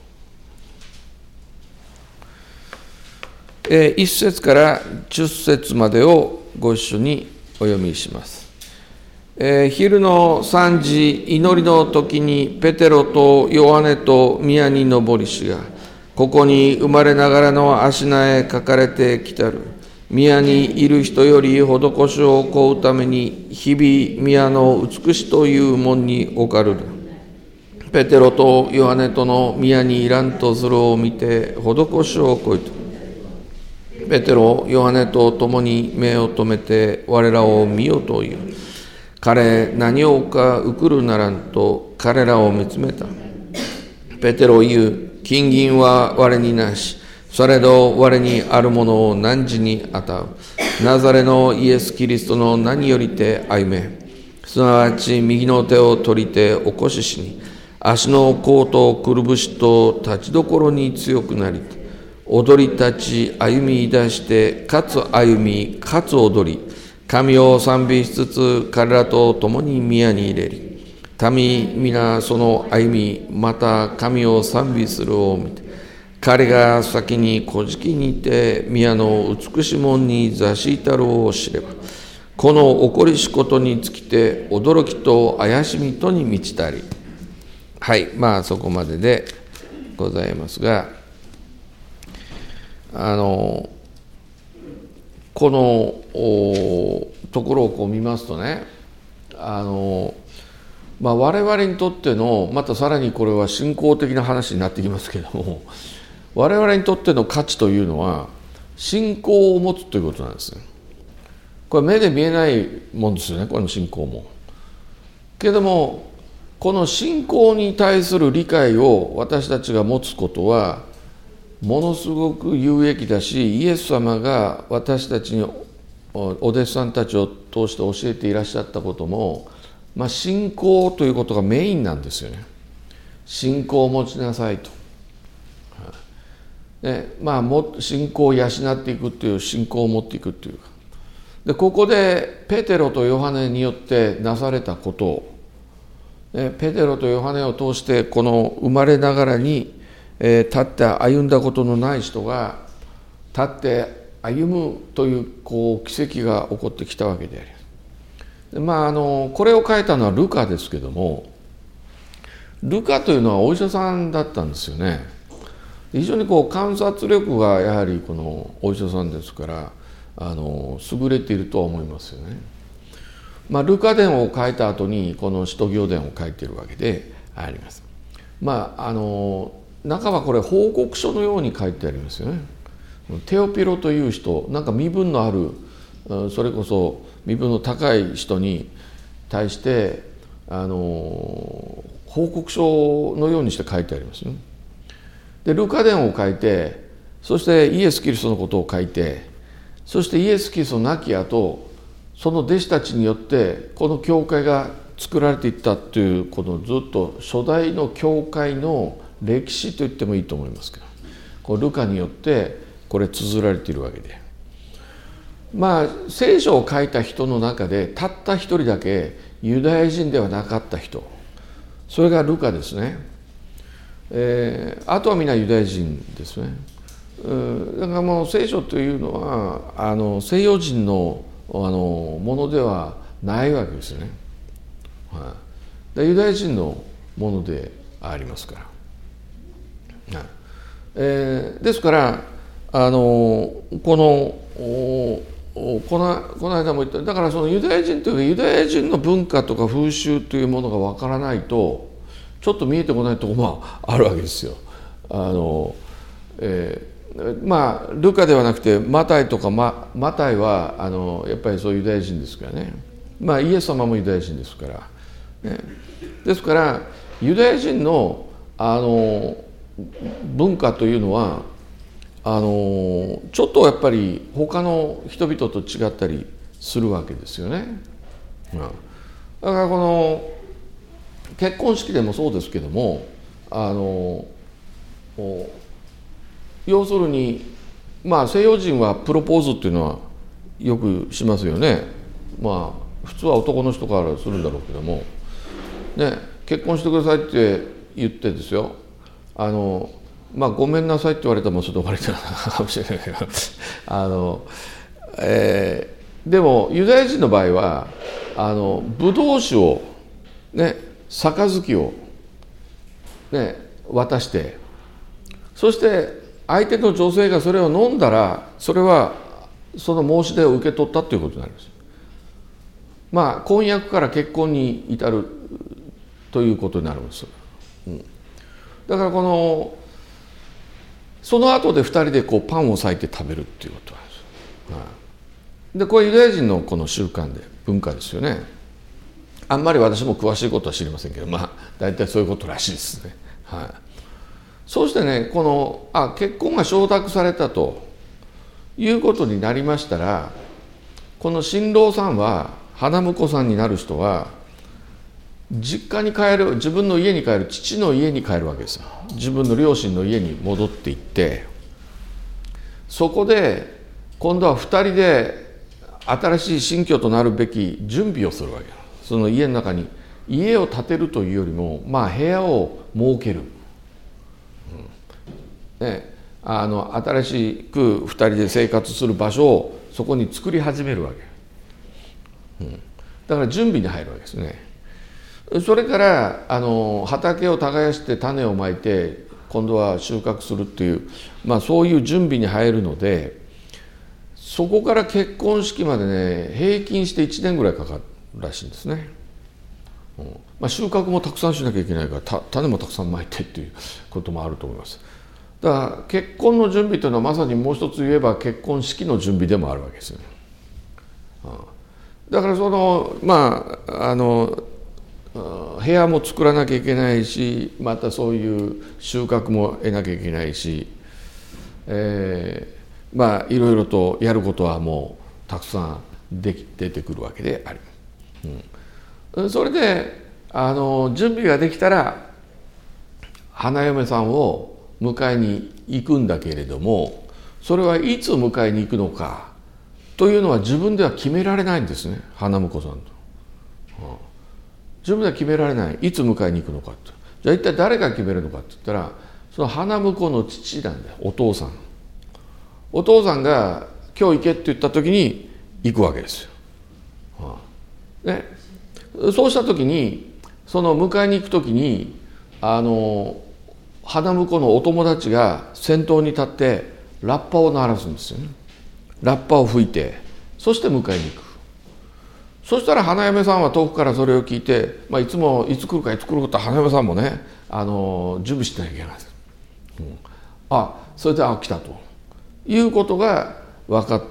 えー、いっ節からじゅっ節までをご一緒にお読みします。えー、昼のさんじ祈りの時にペテロとヨハネと宮に登りしが、ここに生まれながらの足名へ書かれてきたる。宮にいる人より施しを請うために日々宮の美しという門に置かれる。ペテロとヨハネとの宮にいらんとするを見て施しを請いた。ペテロ、ヨハネと共に目を留めて我らを見よという。彼何をかうくるならんと彼らを見つめた。ペテロ言う、金銀は我になし、されど我にあるものを汝に与う。ナザレのイエス・キリストの名によりて歩め。すなわち右の手を取りて起こししに、足の甲とくるぶしと立ちどころに強くなり、踊り立ち歩み出して、かつ歩み、かつ踊り、神を賛美しつつ彼らと共に宮に入れり、民皆その歩みまた神を賛美するを見て、 彼が先に小敷にて宮の美しもんに座したろうを知れば、この起こりしことにつきて驚きと怪しみとに満ちたり。はい、まあそこまででございますが、あのこのところをこう見ますとね、あの、まあ、我々にとっての、またさらにこれは信仰的な話になってきますけれども、我々にとっての価値というのは信仰を持つということなんですね。これ目で見えないもんですよね、この信仰も。けれどもこの信仰に対する理解を私たちが持つことはものすごく有益だし、イエス様が私たちにお弟子さんたちを通して教えていらっしゃったことも、まあ、信仰ということがメインなんですよね。信仰を持ちなさいと。でまあ、も信仰を養っていくという信仰を持っていくというか、でここでペテロとヨハネによってなされたことを、ペテロとヨハネを通してこの生まれながらに、えー、立って歩んだことのない人が立って歩むという、こう奇跡が起こってきたわけであります。で、まあ、あのこれを書いたのはルカですけども、ルカというのはお医者さんだったんですよね。非常にこう観察力がやはりこのお医者さんですから、あの優れているとは思いますよね。まあ、ルカ伝を書いた後にこの使徒行伝を書いているわけであります。まああの中はこれ報告書のように書いてありますよね。テオピロという人、なんか身分のある、それこそ身分の高い人に対してあの報告書のようにして書いてありますね。でルカ伝を書いて、そしてイエス・キリストのことを書いて、そしてイエス・キリスト亡き後、その弟子たちによってこの教会が作られていったという、このずっと初代の教会の歴史と言ってもいいと思いますけど、こうルカによってこれ綴られているわけで、まあ聖書を書いた人の中でたった一人だけユダヤ人ではなかった人、それがルカですね。えー、あとはみんなユダヤ人ですね。だからもう聖書というのはあの西洋人のあのものではないわけですよね。はい、でユダヤ人のものでありますから。はい、えー、ですからあのこのこのこの間も言った、だからそのユダヤ人というかユダヤ人の文化とか風習というものがわからないとちょっと見えてこないところもあるわけですよ。あの、えー、まあルカではなくてマタイとか マ, マタイはあのやっぱりそういうユダヤ人ですからね。まあイエス様もユダヤ人ですから、ね、ですからユダヤ人のあの文化というのはあのちょっとやっぱり他の人々と違ったりするわけですよね。うん、だからこの結婚式でもそうですけども、あの要するにまあ西洋人はプロポーズっていうのはよくしますよね。まあ普通は男の人からするんだろうけども、ね、結婚してくださいって言ってですよ、あのまあごめんなさいって言われたらもうちょっと終わりだかもしれないけどあの、えー、でもユダヤ人の場合はあのブドウ酒をね、杯を、ね、渡して、そして相手の女性がそれを飲んだら、それはその申し出を受け取ったということになります。まあ婚約から結婚に至るということになるんです。うん、だからこのその後でふたりでこうパンを裂いて食べるっていうことなんです。はい、でこれユダヤ人のこの習慣で文化ですよね。あんまり私も詳しいことは知りませんけど、まあ大体そういうことらしいですね。はい、そうしてね、このあ結婚が承諾されたということになりましたら、この新郎さんは花婿さんになる人は実家に帰る、自分の家に帰る、父の家に帰るわけですよ。自分の両親の家に戻っていって、そこで今度はふたりで新しい新居となるべき準備をするわけです。その家の中に家を建てるというよりも、まあ部屋を設ける、 ね、あの新しくふたりで生活する場所をそこに作り始めるわけ、うん、だから準備に入るわけですね。それからあの畑を耕して種をまいて今度は収穫するっていう、まあ、そういう準備に入るので、そこから結婚式までね平均していちねんぐらいかかるらしいんですね、うん、まあ、収穫もたくさんしなきゃいけないからた種もたくさんまいてっていうこともあると思います。だから結婚の準備というのはまさにもう一つ言えば結婚式の準備でもあるわけですよね、うん、だからそのまああの部屋も作らなきゃいけないし、またそういう収穫も得なきゃいけないし、えー、まあいろいろとやることはもうたくさんでき出てくるわけであります、うん、それであの準備ができたら花嫁さんを迎えに行くんだけれども、それはいつ迎えに行くのかというのは自分では決められないんですね、花婿さんと、うん、自分では決められない、いつ迎えに行くのかと。じゃあ一体誰が決めるのかって言ったら、その花婿の父なんだよ、お父さん。お父さんが今日行けって言った時に行くわけですよ、うん、ね、そうした時にその迎えに行く時にあの花婿のお友達が先頭に立ってラッパを鳴らすんですよね。ラッパを吹いて、そして迎えに行く。そしたら花嫁さんは遠くからそれを聞いて、まあ、いつもいつ来るかいつ来るかって花嫁さんもねあの準備してなきゃいけないです、うん、あそれであ来たということが分かって、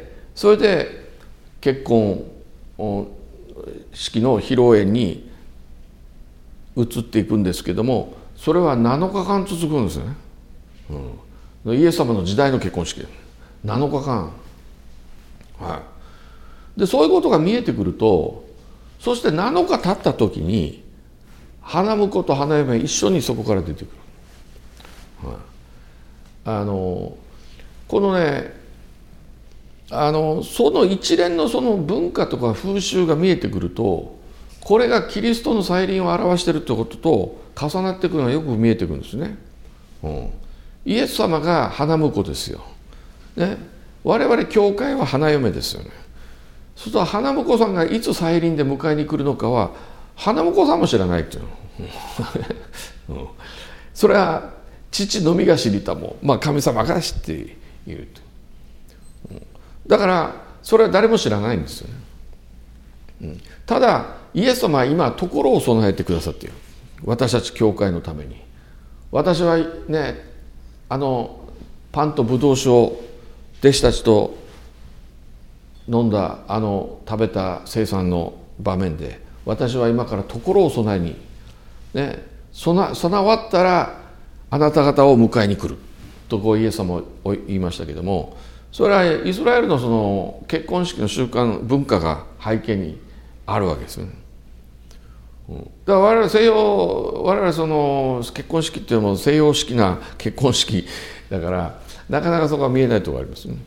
それで結婚式の披露宴に移っていくんですけども、それはなのかかん続くんですね、うん、イエス様の時代の結婚式なのかかん、はい、でそういうことが見えてくると、そしてなのか経った時に花婿と花嫁一緒にそこから出てくる、はい、あのこのねあのその一連のその文化とか風習が見えてくると、これがキリストの再臨を表しているということと重なってくるのがよく見えてくるんですね、うん、イエス様が花婿ですよ、ね、我々教会は花嫁ですよね。そうすると花婿さんがいつ再臨で迎えに来るのかは花婿さんも知らないっていうの、うん、それは父のみが知りたも、まあ、神様が知っていると、うん、だからそれは誰も知らないんですよね、うん、ただイエス様は今心を備えてくださっている、私たち教会のために。私はねあのパンとブドウ酒を弟子たちと飲んだあの食べた聖餐の場面で、私は今から心を備えに、ね、備わったらあなた方を迎えに来るとこうイエス様は言いましたけども、それはイスラエルのその結婚式の習慣文化が背景にあるわけですね。だから我々西洋我々その結婚式っていうのも西洋式な結婚式だからなかなかそこは見えないところがありますね。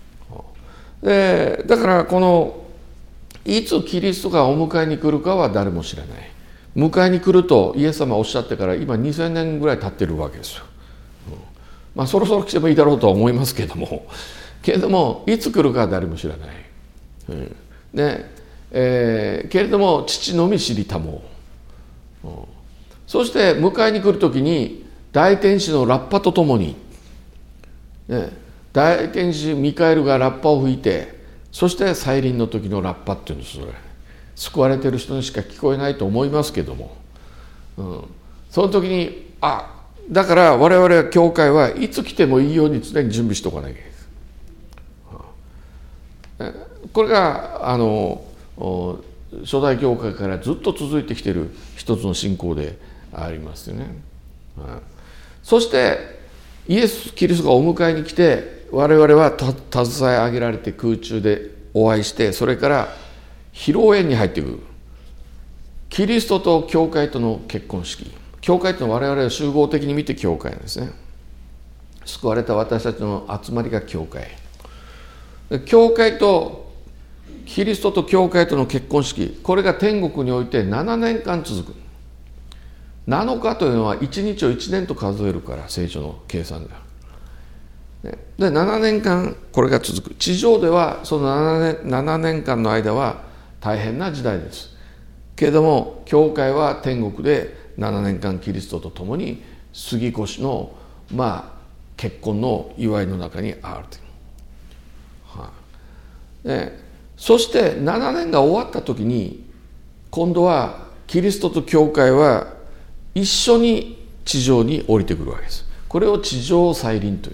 でだからこのいつキリストがお迎えに来るかは誰も知らない。迎えに来るとイエス様はおっしゃってから今にせんねんぐらい経ってるわけですよ、うん、まあそろそろ来てもいいだろうとは思いますけれどもけれどもいつ来るかは誰も知らない、うん、ねえー、けれども父のみ知りたもう、うん、そして迎えに来るときに大天使のラッパとともに、ね、大天使ミカエルがラッパを吹いて、そして再臨の時のラッパっていうんです。それ救われている人にしか聞こえないと思いますけども、うん、その時にあだから我々は教会はいつ来てもいいように常に準備しておかなきゃいけない、うん、これがあの初代教会からずっと続いてきている一つの信仰でありますよね、うん、そしてイエス・キリストがお迎えに来て我々は携え上げられて空中でお会いして、それから披露宴に入っていく。キリストと教会との結婚式。教会というのは我々は集合的に見て教会なんですね。救われた私たちの集まりが教会。教会とキリストと教会との結婚式、これが天国においてななねんかん続く。なのかというのはいちにちをいちねんと数えるから、聖書の計算では。 でななねんかんこれが続く。地上ではそのななねんかんの間は大変な時代ですけれども、教会は天国でななねんかんキリストと共に杉越のまあ結婚の祝いの中にあるという、はあ、でそしてななねんが終わった時に今度はキリストと教会は一緒に地上に降りてくるわけです。これを地上再臨という、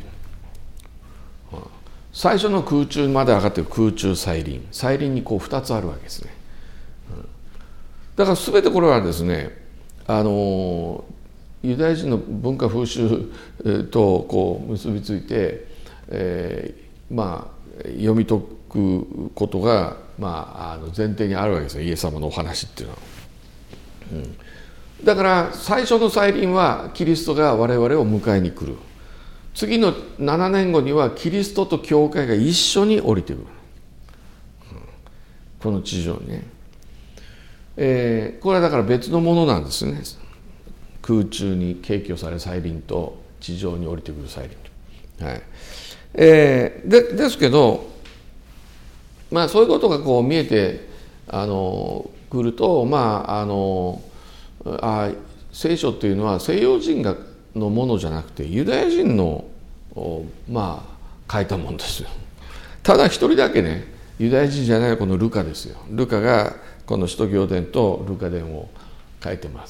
最初の空中まで上がっている空中再臨、再臨にこうふたつあるわけですね。だから全てこれはですね、あのユダヤ人の文化風習とこう結びついて、えー、まあ読み解くことが、まあ、あの前提にあるわけですよ、イエス様のお話っていうのは。うん、だから最初の再臨はキリストが我々を迎えに来る。次のななねんごにはキリストと教会が一緒に降りてくる、この地上にね、えー、これはだから別のものなんですね。空中に敬居され再臨と地上に降りてくる再臨と、はい、えー、でですけど、まあそういうことがこう見えてあのくると、まああのあ聖書っていうのは西洋人がのものじゃなくてユダヤ人のまあ書いたものですよ。ただ一人だけね、ユダヤ人じゃないこのルカですよ。ルカがこの使徒行伝とルカ伝を書いてます。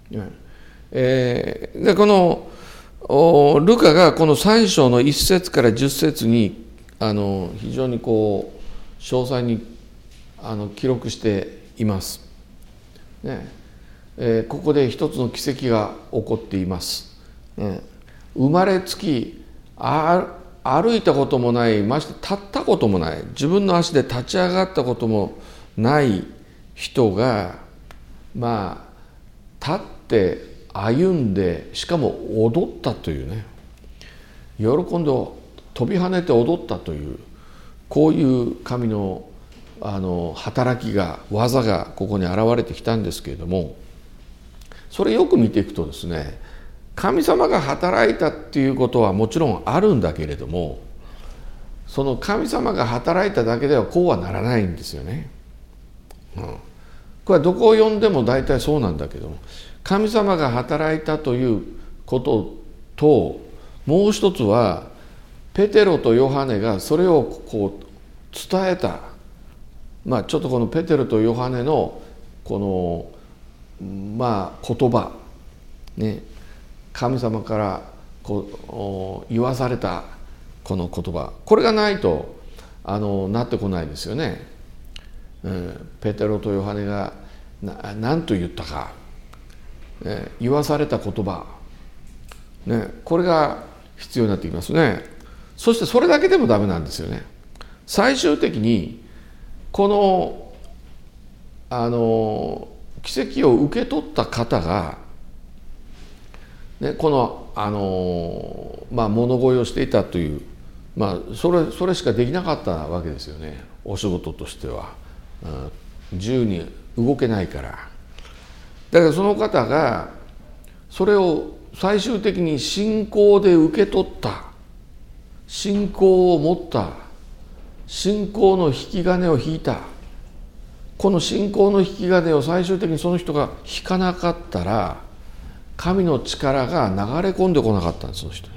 えー、でこのルカがこのさん章のいっ節からじゅっ節にあの非常にこう詳細にあの記録しています。ねえー、ここで一つの奇跡が起こっています。ね、生まれつきあ歩いたこともない、まして立ったこともない、自分の足で立ち上がったこともない人が、まあ立って歩んで、しかも踊ったというね、喜んで飛び跳ねて踊ったという、こういう神のあの働きが、技がここに現れてきたんですけれども、それよく見ていくとですね、神様が働いたっていうことはもちろんあるんだけれども、その神様が働いただけではこうはならないんですよね。うん、これはどこを読んでも大体そうなんだけども、神様が働いたということと、もう一つはペテロとヨハネがそれをこう伝えた、まあちょっとこのペテロとヨハネのこのまあ言葉ね、神様からこう言わされたこの言葉、これがないとあのなってこないですよね。うん、ペテロとヨハネがな何と言ったか、ね、言わされた言葉、ね、これが必要になってきますね。そしてそれだけでもダメなんですよね。最終的にこのあの奇跡を受け取った方がね、この、あのまあ、物乞いをしていたという、まあ、それ、それしかできなかったわけですよね、お仕事としては。うん、自由に動けないから。だからその方がそれを最終的に信仰で受け取った、信仰を持った、信仰の引き金を引いた、この信仰の引き金を最終的にその人が引かなかったら、神の力が流れ込んでこなかったんです、その人に。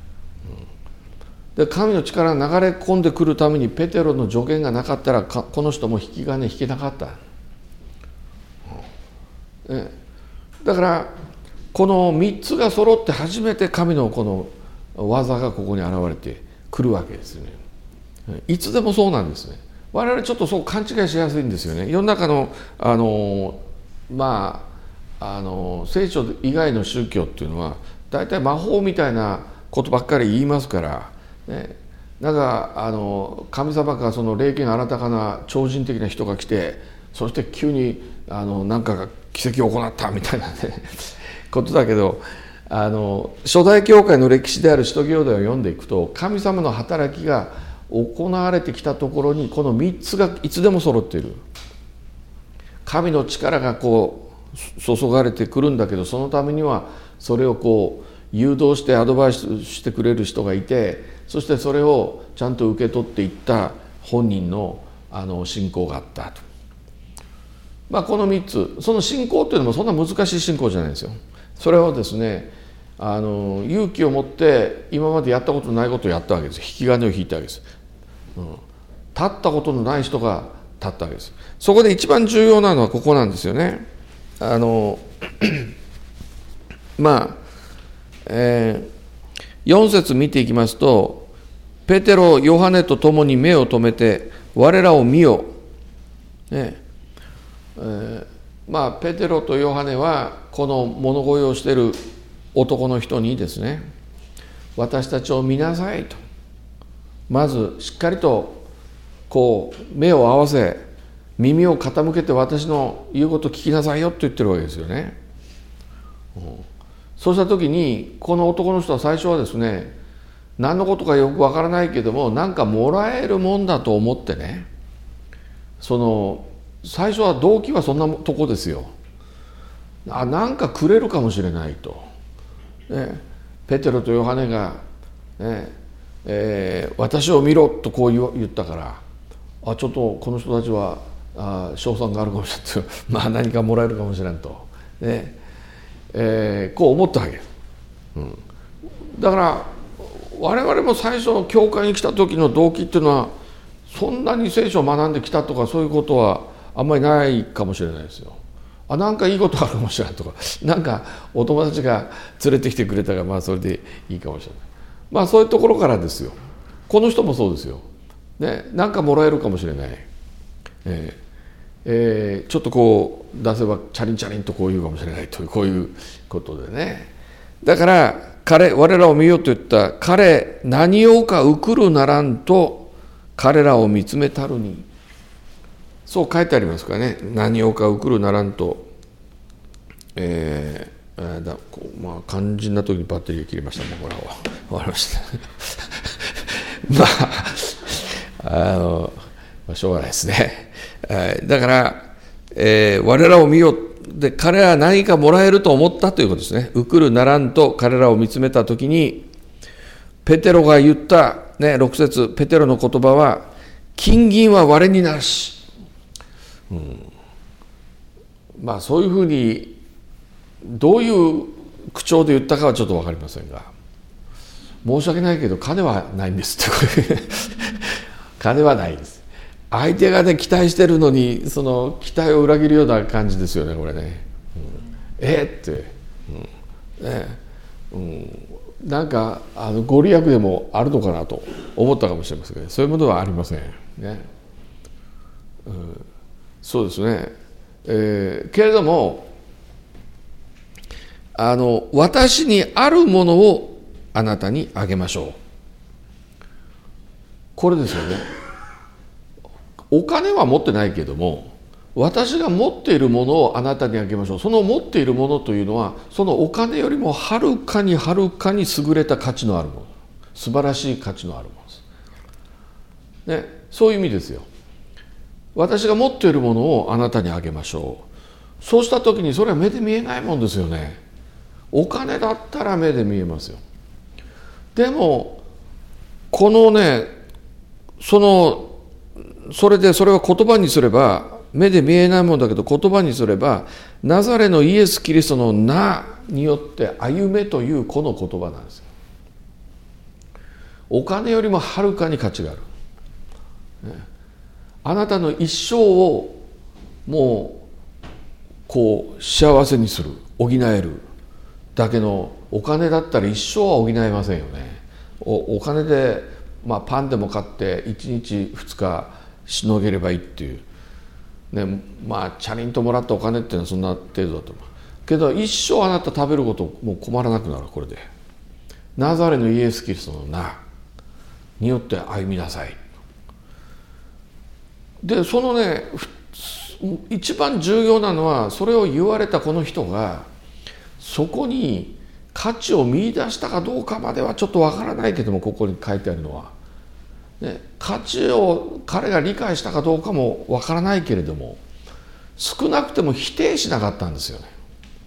で神の力が流れ込んでくるためにペテロの助言がなかったら、この人も引き金引けなかった、ね、だからこのみっつが揃って初めて神のこの技がここに現れてくるわけですね。いつでもそうなんですね。我々ちょっとそう勘違いしやすいんですよね。世の中のあのまああの聖書以外の宗教っていうのは大体魔法みたいなことばっかり言いますから、ね、なんかあの神様がその霊験新たかな超人的な人が来て、そして急にあのなんか奇跡を行ったみたいな、ね、ことだけど、あの初代教会の歴史である使徒行伝を読んでいくと、神様の働きが行われてきたところにこのみっつがいつでも揃っている。神の力がこう注がれてくるんだけど、そのためにはそれをこう誘導してアドバイスしてくれる人がいて、 そしてそれをちゃんと受け取っていった本人のあの信仰があったと。まあ、このみっつ、その信仰というのもそんな難しい信仰じゃないんですよ。それをですね、あの勇気を持って今までやったことないことをやったわけです。引き金を引いたわけです、うん、立ったことのない人が立ったわけです。そこで一番重要なのはここなんですよね。あのまあ、えー、よん節見ていきますと、ペテロ、ヨハネと共に目を留めて我らを見よ、ねえー、まあペテロとヨハネはこの物乞いをしている男の人にですね、私たちを見なさいと、まずしっかりとこう目を合わせ耳を傾けて私の言うことを聞きなさいよと言ってるわけですよね、うん、そうした時にこの男の人は最初はですね、何のことかよくわからないけどもなんかもらえるもんだと思ってね、その最初は動機はそんなとこですよ。あ、なんかくれるかもしれないと、ね、ペテロとヨハネが、ねえー、私を見ろとこう言ったから、あ、ちょっとこの人たちはあ賞賛があるかもしれないまあ何かもらえるかもしれんと、ねえー、こう思ったわけです、うん、だから我々も最初の教会に来た時の動機っていうのはそんなに聖書を学んできたとかそういうことはあんまりないかもしれないですよ。あ、なんかいいことあるかもしれないとか、なんかお友達が連れてきてくれたからまあそれでいいかもしれない、まあそういうところからですよ。この人もそうですよ、ね、なんかもらえるかもしれない、えーえー、ちょっとこう出せばチャリンチャリンとこう言うかもしれないという、こういうことでね。だから彼、我らを見ようと言った彼、何をかうくるならんと彼らを見つめたるに、そう書いてありますからね。何をかうくるならんと、えー、だこうまあ肝心な時にバッテリーが切れました。もうこれは終わりましたまああの、まあ、しょうがないですね。だから、えー、我らを見よで彼らは何かもらえると思ったということですね。うくるならんと彼らを見つめたときにペテロが言った、ね、ろく節、ペテロの言葉は金銀は我になし、うん、まあそういうふうにどういう口調で言ったかはちょっと分かりませんが、申し訳ないけど金はないんですって金はないです。相手がね期待してるのにその期待を裏切るような感じですよね、これね、うん、えー、って、うんねうん、なんかあのご利益でもあるのかなと思ったかもしれませんけど、そういうものはありませんね、うん、そうですね、えー、けれどもあの私にあるものをあなたにあげましょう、これですよね。お金は持ってないけども私が持っているものをあなたにあげましょう。その持っているものというのはそのお金よりもはるかにはるかに優れた価値のあるもの、素晴らしい価値のあるものです、ね、そういう意味ですよ。私が持っているものをあなたにあげましょう。そうした時にそれは目で見えないもんですよね。お金だったら目で見えますよ。でもこのねそのそれでそれを言葉にすれば目で見えないものだけど言葉にすればナザレのイエス・キリストの名によって歩めというこの言葉なんですよ。お金よりもはるかに価値がある、ね、あなたの一生をもうこう幸せにする補えるだけのお金だったら一生は補えませんよね。 お, お金で、まあ、パンでも買っていちにちふつかしのげればいいっていう、ね、まあチャリンともらったお金っていうのはそんな程度だと思うけど、一生あなた食べることもう困らなくなる。これでナザレのイエス・キリストの名によって歩みなさい。でそのね一番重要なのはそれを言われたこの人がそこに価値を見出したかどうかまではちょっとわからないけども、ここに書いてあるのはね、価値を彼が理解したかどうかもわからないけれども少なくても否定しなかったんですよね。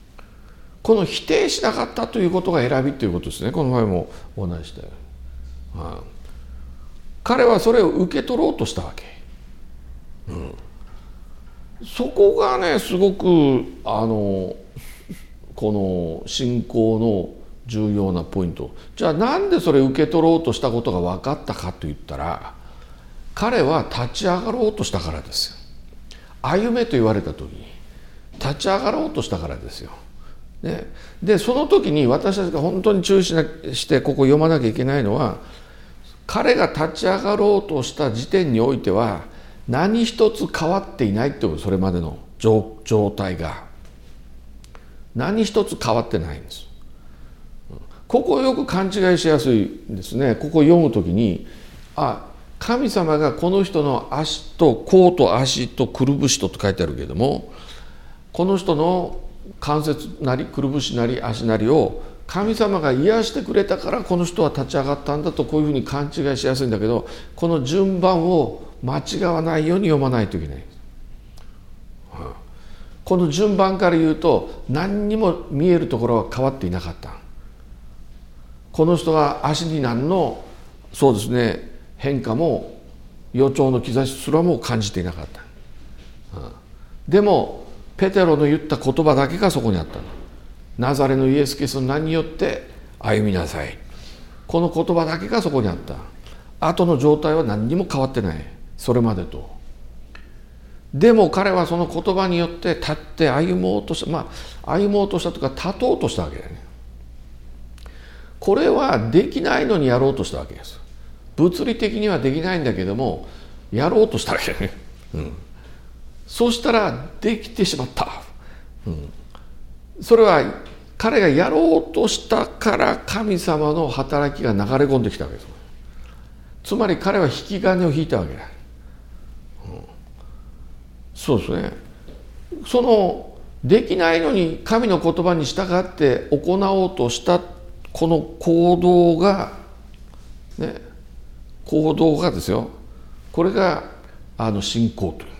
この否定しなかったということが選びということですね。この前もお話したよはあ、彼はそれを受け取ろうとしたわけ、うん、そこがねすごくあのこの信仰の重要なポイント。じゃあなんでそれ受け取ろうとしたことが分かったかといったら、彼は立ち上がろうとしたからですよ。歩めと言われた時に立ち上がろうとしたからですよ、ね、でその時に私たちが本当に注意しなしてここ読まなきゃいけないのは、彼が立ち上がろうとした時点においては何一つ変わっていないってこと。それまでの 状, 状態が何一つ変わってないんです。ここをよく勘違いしやすいんですね。ここを読むときに、あ、神様がこの人の足と甲と足とくるぶしとと書いてあるけれども、この人の関節なりくるぶしなり足なりを神様が癒してくれたからこの人は立ち上がったんだと、こういうふうに勘違いしやすいんだけど、この順番を間違わないように読まないといけない。この順番から言うと何にも見えるところは変わっていなかった。この人が足に何のそうですね変化も予兆の兆しすらも感じていなかった。でもペテロの言った言葉だけがそこにあったの。ナザレのイエス・キリストの名によって歩みなさい。この言葉だけがそこにあった。後の状態は何にも変わってない。それまでと。でも彼はその言葉によって立って歩もうとした、まあ歩もうとしたとか立とうとしたわけだよね。これはできないのにやろうとしたわけです。物理的にはできないんだけどもやろうとしたわけだね、うん、そうしたらできてしまった、うん、それは彼がやろうとしたから神様の働きが流れ込んできたわけです。つまり彼は引き金を引いたわけだ、うん、そうですね。そのできないのに神の言葉に従って行おうとしたこの行動がね、行動がですよ、これがあの信仰という、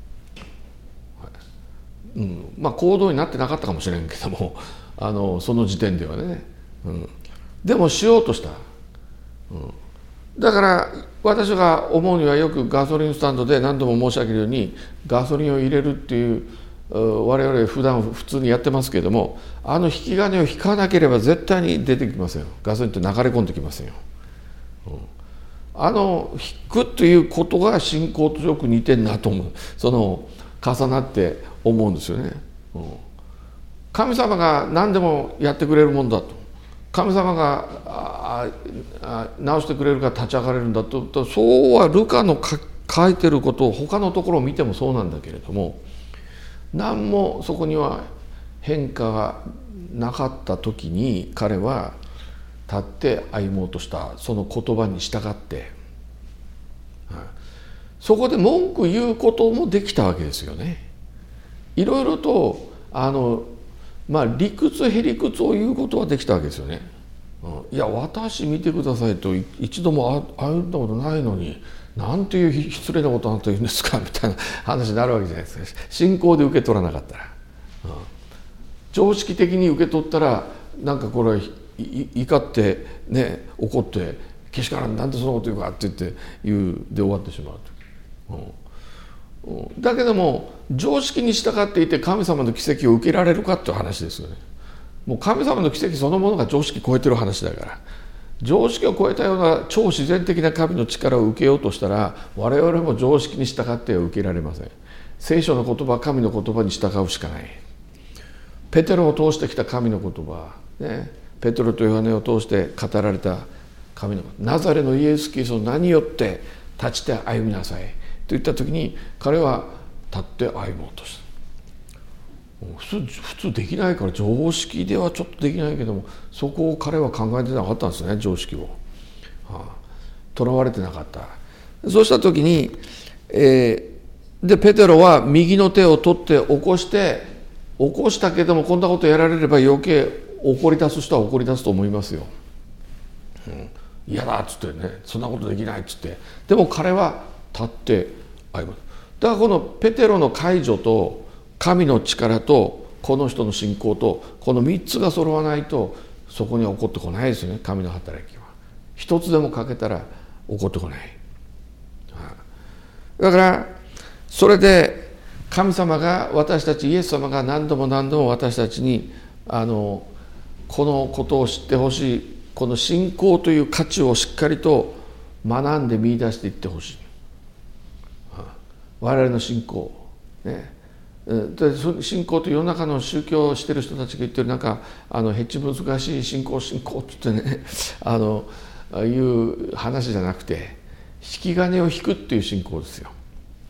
うん、まあ行動になってなかったかもしれんけども、あのその時点ではね、うん、でもしようとした、うん、だから私が思うにはよくガソリンスタンドで何度も申し上げるようにガソリンを入れるっていう我々普段普通にやってますけれども、あの引き金を引かなければ絶対に出てきませんよ。ガソリンって流れ込んできませんよ、うん、あの引くということが信仰とよく似てんなと思う。その重なって思うんですよね、うん、神様が何でもやってくれるもんだと、神様がああ直してくれるから立ち上がれるんだと、とそうはルカの書いてることを他のところを見てもそうなんだけれども、何もそこには変化がなかった時に彼は立って歩もうとしたその言葉に従って、はい、そこで文句言うこともできたわけですよね。いろいろとあの、まあ、理屈へ理屈を言うことはできたわけですよね。うん、いや私見てくださいと一度も歩んだことないのになんていう失礼なことあなた言うんですかみたいな話になるわけじゃないですか。信仰で受け取らなかったら、うん、常識的に受け取ったらなんかこれ怒ってね怒ってけしからんなんでそんなこと言うかって言って言うで終わってしまうと、うんうん、だけども常識に従っていて神様の奇跡を受けられるかっていう話ですよね。もう神様の奇跡そのものが常識を超えてる話だから、常識を超えたような超自然的な神の力を受けようとしたら我々も常識に従っては受けられません。聖書の言葉は神の言葉に従うしかない。ペテロを通してきた神の言葉、ね、ペテロとヨハネを通して語られた神の言葉、ナザレのイエス・キリストの名によって立ちて歩みなさいと言った時に彼は立って歩もうとした。普通、普通できないから常識ではちょっとできないけどもそこを彼は考えてなかったんですね。常識をとらわれてなかった。そうした時に、えー、でペテロは右の手を取って起こして起こしたけどもこんなことやられれば余計怒り出す人は怒り出すと思いますよ、うん、嫌だっつってねそんなことできないっつって、でも彼は立って歩む。だからこのペテロの解除と神の力とこの人の信仰とこのみっつが揃わないとそこには起こってこないですよね、神の働きは。 一つでも欠けたら起こってこない。だからそれで神様が私たちイエス様が何度も何度も私たちにあのこのことを知ってほしい、この信仰という価値をしっかりと学んで見出していってほしい。我々の信仰ね、で信仰と世の中の宗教をしている人たちが言ってるなんかあのへっち難しい信仰信仰って言ってねあのいう話じゃなくて、引き金を引くっていう信仰ですよ。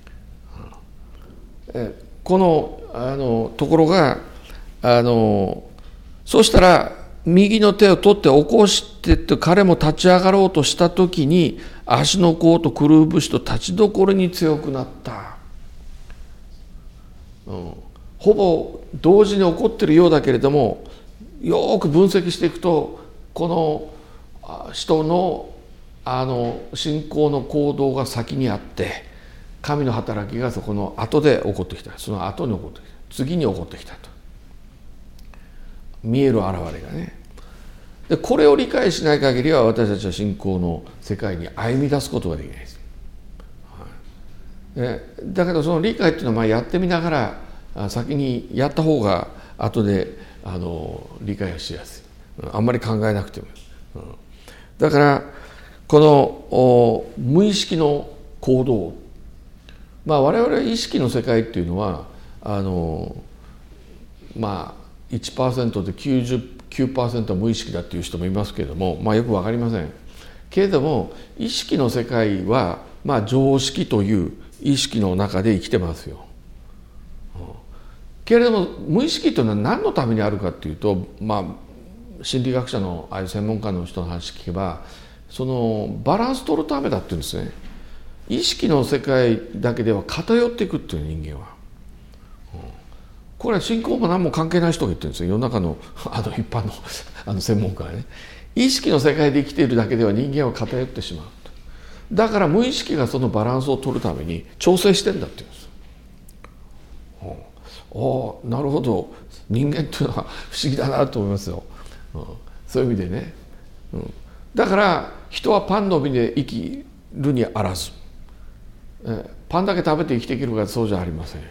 このあのところがあのそうしたら右の手を取って起こしてって彼も立ち上がろうとした時に足の甲とくるぶしと立ちどころに強くなった、うん、ほぼ同時に起こっているようだけれども、よく分析していくとこの人のあの信仰の行動が先にあって神の働きがそこの後で起こってきた、その後に起こってきた、次に起こってきたと見える現れがね。でこれを理解しない限りは私たちは信仰の世界に歩み出すことができないです、はい、だけどその理解っていうのはまあやってみながら先にやった方が後であの理解をしやすい、あんまり考えなくても、うん、だからこの無意識の行動、まあ我々は意識の世界っていうのはあのまあ いちパーセント で きゅうじゅうきゅうパーセント は無意識だっていう人もいますけれども、まあよく分かりませんけれども、意識の世界はまあ常識という意識の中で生きてますよ、うん、けれども無意識というのは何のためにあるかっていうと、まあ心理学者のああいう専門家の人の話聞けばそのバランス取るためだっていうんですね。意識の世界だけでは偏っていくっていう人間は、うん、これは信仰も何も関係ない人が言ってるんですよ、世の中のあの一般のあの専門家はね。意識の世界で生きているだけでは人間は偏ってしまうと。だから無意識がそのバランスを取るために調整してんだっていうんです、うん、ああなるほど、人間っていうのは不思議だなと思いますよ、うん、そういう意味でね、うん、だから人はパンのみで生きるにあらず、パンだけ食べて生きていけるかそうじゃありません。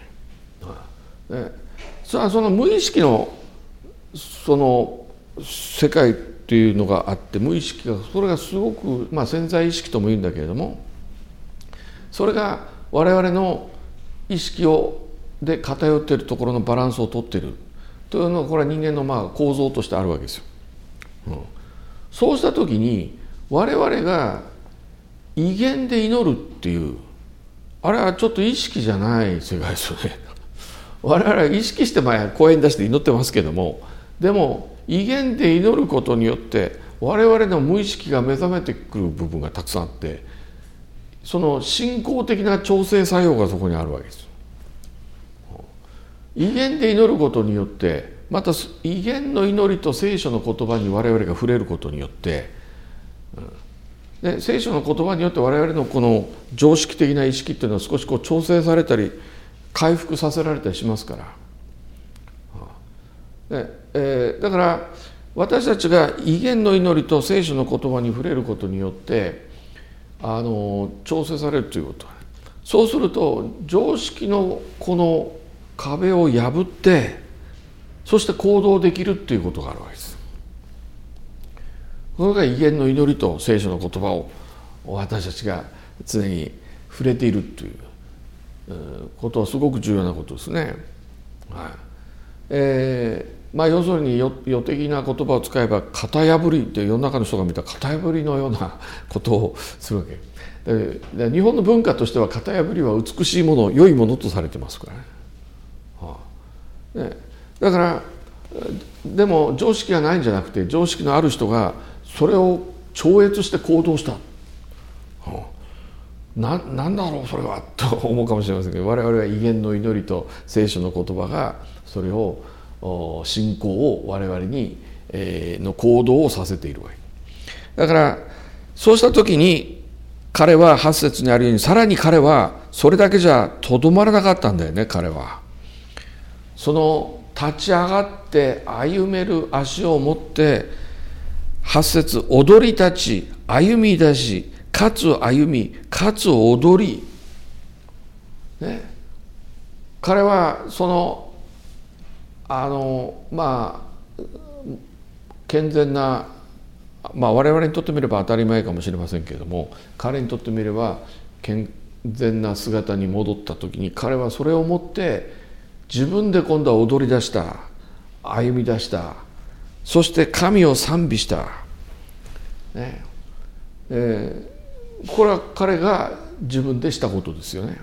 それはその無意識のその世界っていうのがあって、無意識がそれがすごく、まあ、潜在意識とも言うんだけれども、それが我々の意識をで偏っているところのバランスをとっているというのはこれは人間のまあ構造としてあるわけですよ、うん、そうした時に我々が威厳で祈るっていうあれはちょっと意識じゃない世界ですよね。我々は意識してまあ声に出して祈ってますけども、でも威厳で祈ることによって我々の無意識が目覚めてくる部分がたくさんあって、その信仰的な調整作用がそこにあるわけです。威厳で祈ることによって、また威厳の祈りと聖書の言葉に我々が触れることによって、で聖書の言葉によって我々のこの常識的な意識っていうのは少しこう調整されたり回復させられたりしますから、でえー、だから私たちが威厳の祈りと聖書の言葉に触れることによってあの調整されるということ、そうすると常識のこの壁を破ってそして行動できるっていうことがあるわけです。これが威厳の祈りと聖書の言葉を私たちが常に触れているということはすごく重要なことですね。はい、えー、まあ要するに予的な言葉を使えば型破りって世の中の人が見た型破りのようなことをするわけで、で日本の文化としては型破りは美しいもの良いものとされてますからね。はあ、ねだからでも常識がないんじゃなくて常識のある人がそれを超越して行動した、はあ、な, なんだろうそれはと思うかもしれませんけど、我々は威厳の祈りと聖書の言葉がそれを信仰を我々に、えー、の行動をさせているわけだから、そうした時に彼ははち節にあるようにさらに彼はそれだけじゃとどまらなかったんだよね。彼はその立ち上がって歩める足を持ってはち節踊り立ち歩み出し、かつ歩み、かつ踊り、ね、彼はそのあのまあ健全な、まあ我々にとってみれば当たり前かもしれませんけれども、彼にとってみれば健全な姿に戻った時に、彼はそれをもって自分で今度は踊り出した、歩み出した、そして神を賛美した、ねえーこれは彼が自分でしたことですよね。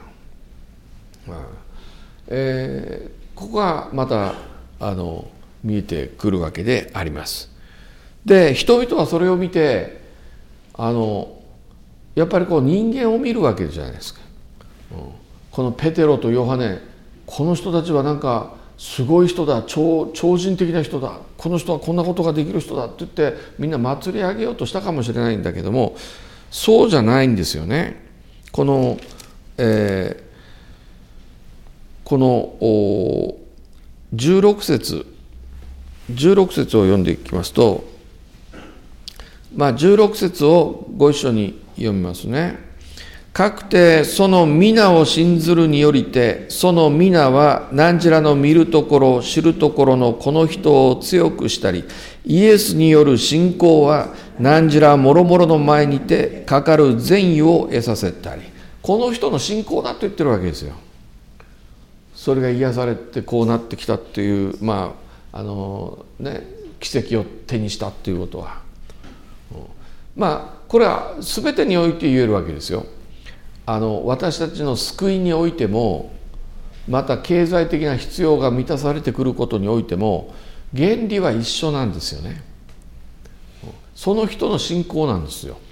えー、ここがまたあの見えてくるわけであります。で、人々はそれを見てあのやっぱりこう人間を見るわけじゃないですか。うん、このペテロとヨハネ、この人たちはなんかすごい人だ、 超, 超人的な人だ、この人はこんなことができる人だって言ってみんな祭り上げようとしたかもしれないんだけども、そうじゃないんですよね。この、えー、このじゅうろく節じゅうろく節を読んでいきますと、まあじゅうろく節をご一緒に読みますね。かくてその皆を信ずるによりて、その皆は何じらの見るところ知るところのこの人を強くしたり、イエスによる信仰は何じらもろもろの前にてかかる善意を得させたり、この人の信仰だと言ってるわけですよ。それが癒されてこうなってきたっていう、まああのね、奇跡を手にしたっていうことは、うん、まあこれは全てにおいて言えるわけですよ。あの私たちの救いにおいても、また経済的な必要が満たされてくることにおいても、原理は一緒なんですよね。その人の信仰なんですよ。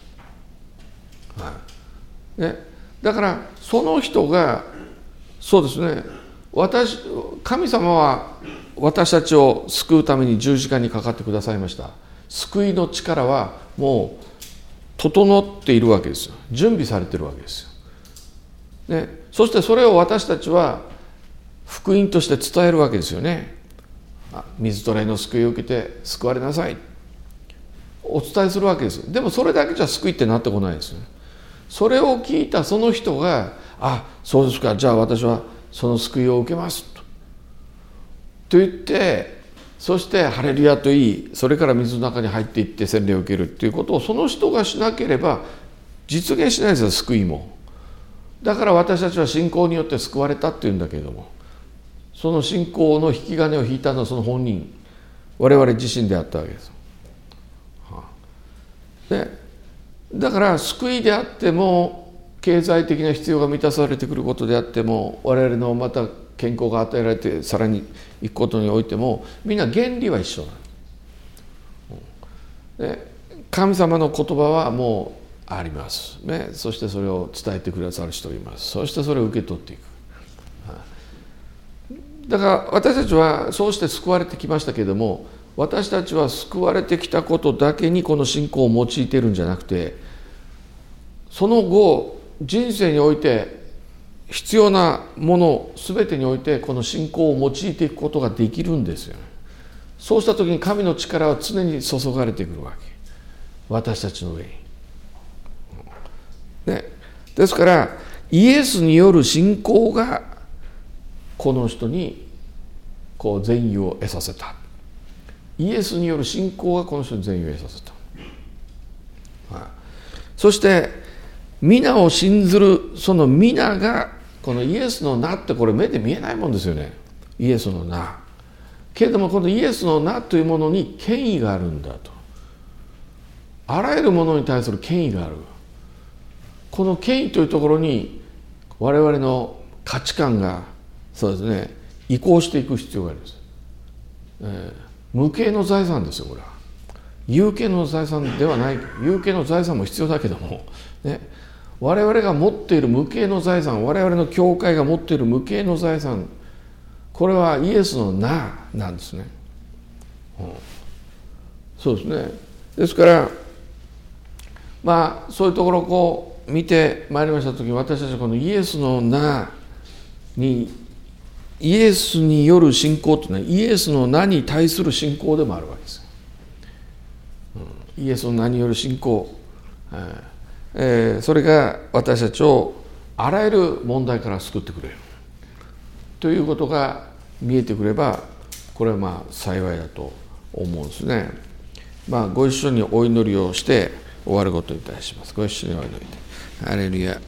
はいね、だからその人が、そうですね、私神様は私たちを救うために十字架にかかってくださいました。救いの力はもう整っているわけですよ。準備されているわけですよ。ね、そしてそれを私たちは福音として伝えるわけですよね。水と霊の救いを受けて救われなさい、お伝えするわけです。でもそれだけじゃ救いってなってこないですよね。それを聞いたその人が、あ、そうですか、じゃあ私はその救いを受けますとと言って、そしてハレルヤと言い、それから水の中に入っていって洗礼を受けるっていうことをその人がしなければ実現しないですよ、救いも。だから私たちは信仰によって救われたっていうんだけれども、その信仰の引き金を引いたのはその本人、我々自身であったわけです。で、だから救いであっても、経済的な必要が満たされてくることであっても、我々のまた健康が与えられてさらにいくことにおいても、みんな原理は一緒なの。で、神様の言葉はもうあります、ね、そしてそれを伝えてくださる人います。そしてそれを受け取っていく。だから私たちはそうして救われてきましたけれども、私たちは救われてきたことだけにこの信仰を用いているんじゃなくて、その後人生において必要なもの全てにおいてこの信仰を用いていくことができるんですよね。そうした時に神の力は常に注がれてくるわけ、私たちの上に、ね、ですからイエスによる信仰がこの人にこう善意を得させた。イエスによる信仰がこの人に善意を得させた。はい、そして皆を信ずるその皆がこのイエスの名って、これ目で見えないもんですよね。イエスの名けれども、このイエスの名というものに権威があるんだと。あらゆるものに対する権威がある。この権威というところに我々の価値観がそうですね移行していく必要があります。えー、無形の財産ですよ、これは。有形の財産ではない。有形の財産も必要だけども、ね、我々が持っている無形の財産、我々の教会が持っている無形の財産、これはイエスの名なんですね。うん、そうですね。ですからまあそういうところをこう見てまいりましたときに、私たちはこのイエスの名に、イエスによる信仰というのはイエスの名に対する信仰でもあるわけです。うん、イエスの名による信仰、 えー、それが私たちをあらゆる問題から救ってくれるということが見えてくれば、これはまあ幸いだと思うんですね。まあ、ご一緒にお祈りをして終わることにいたします。ご一緒にお祈りで。ハレルヤ。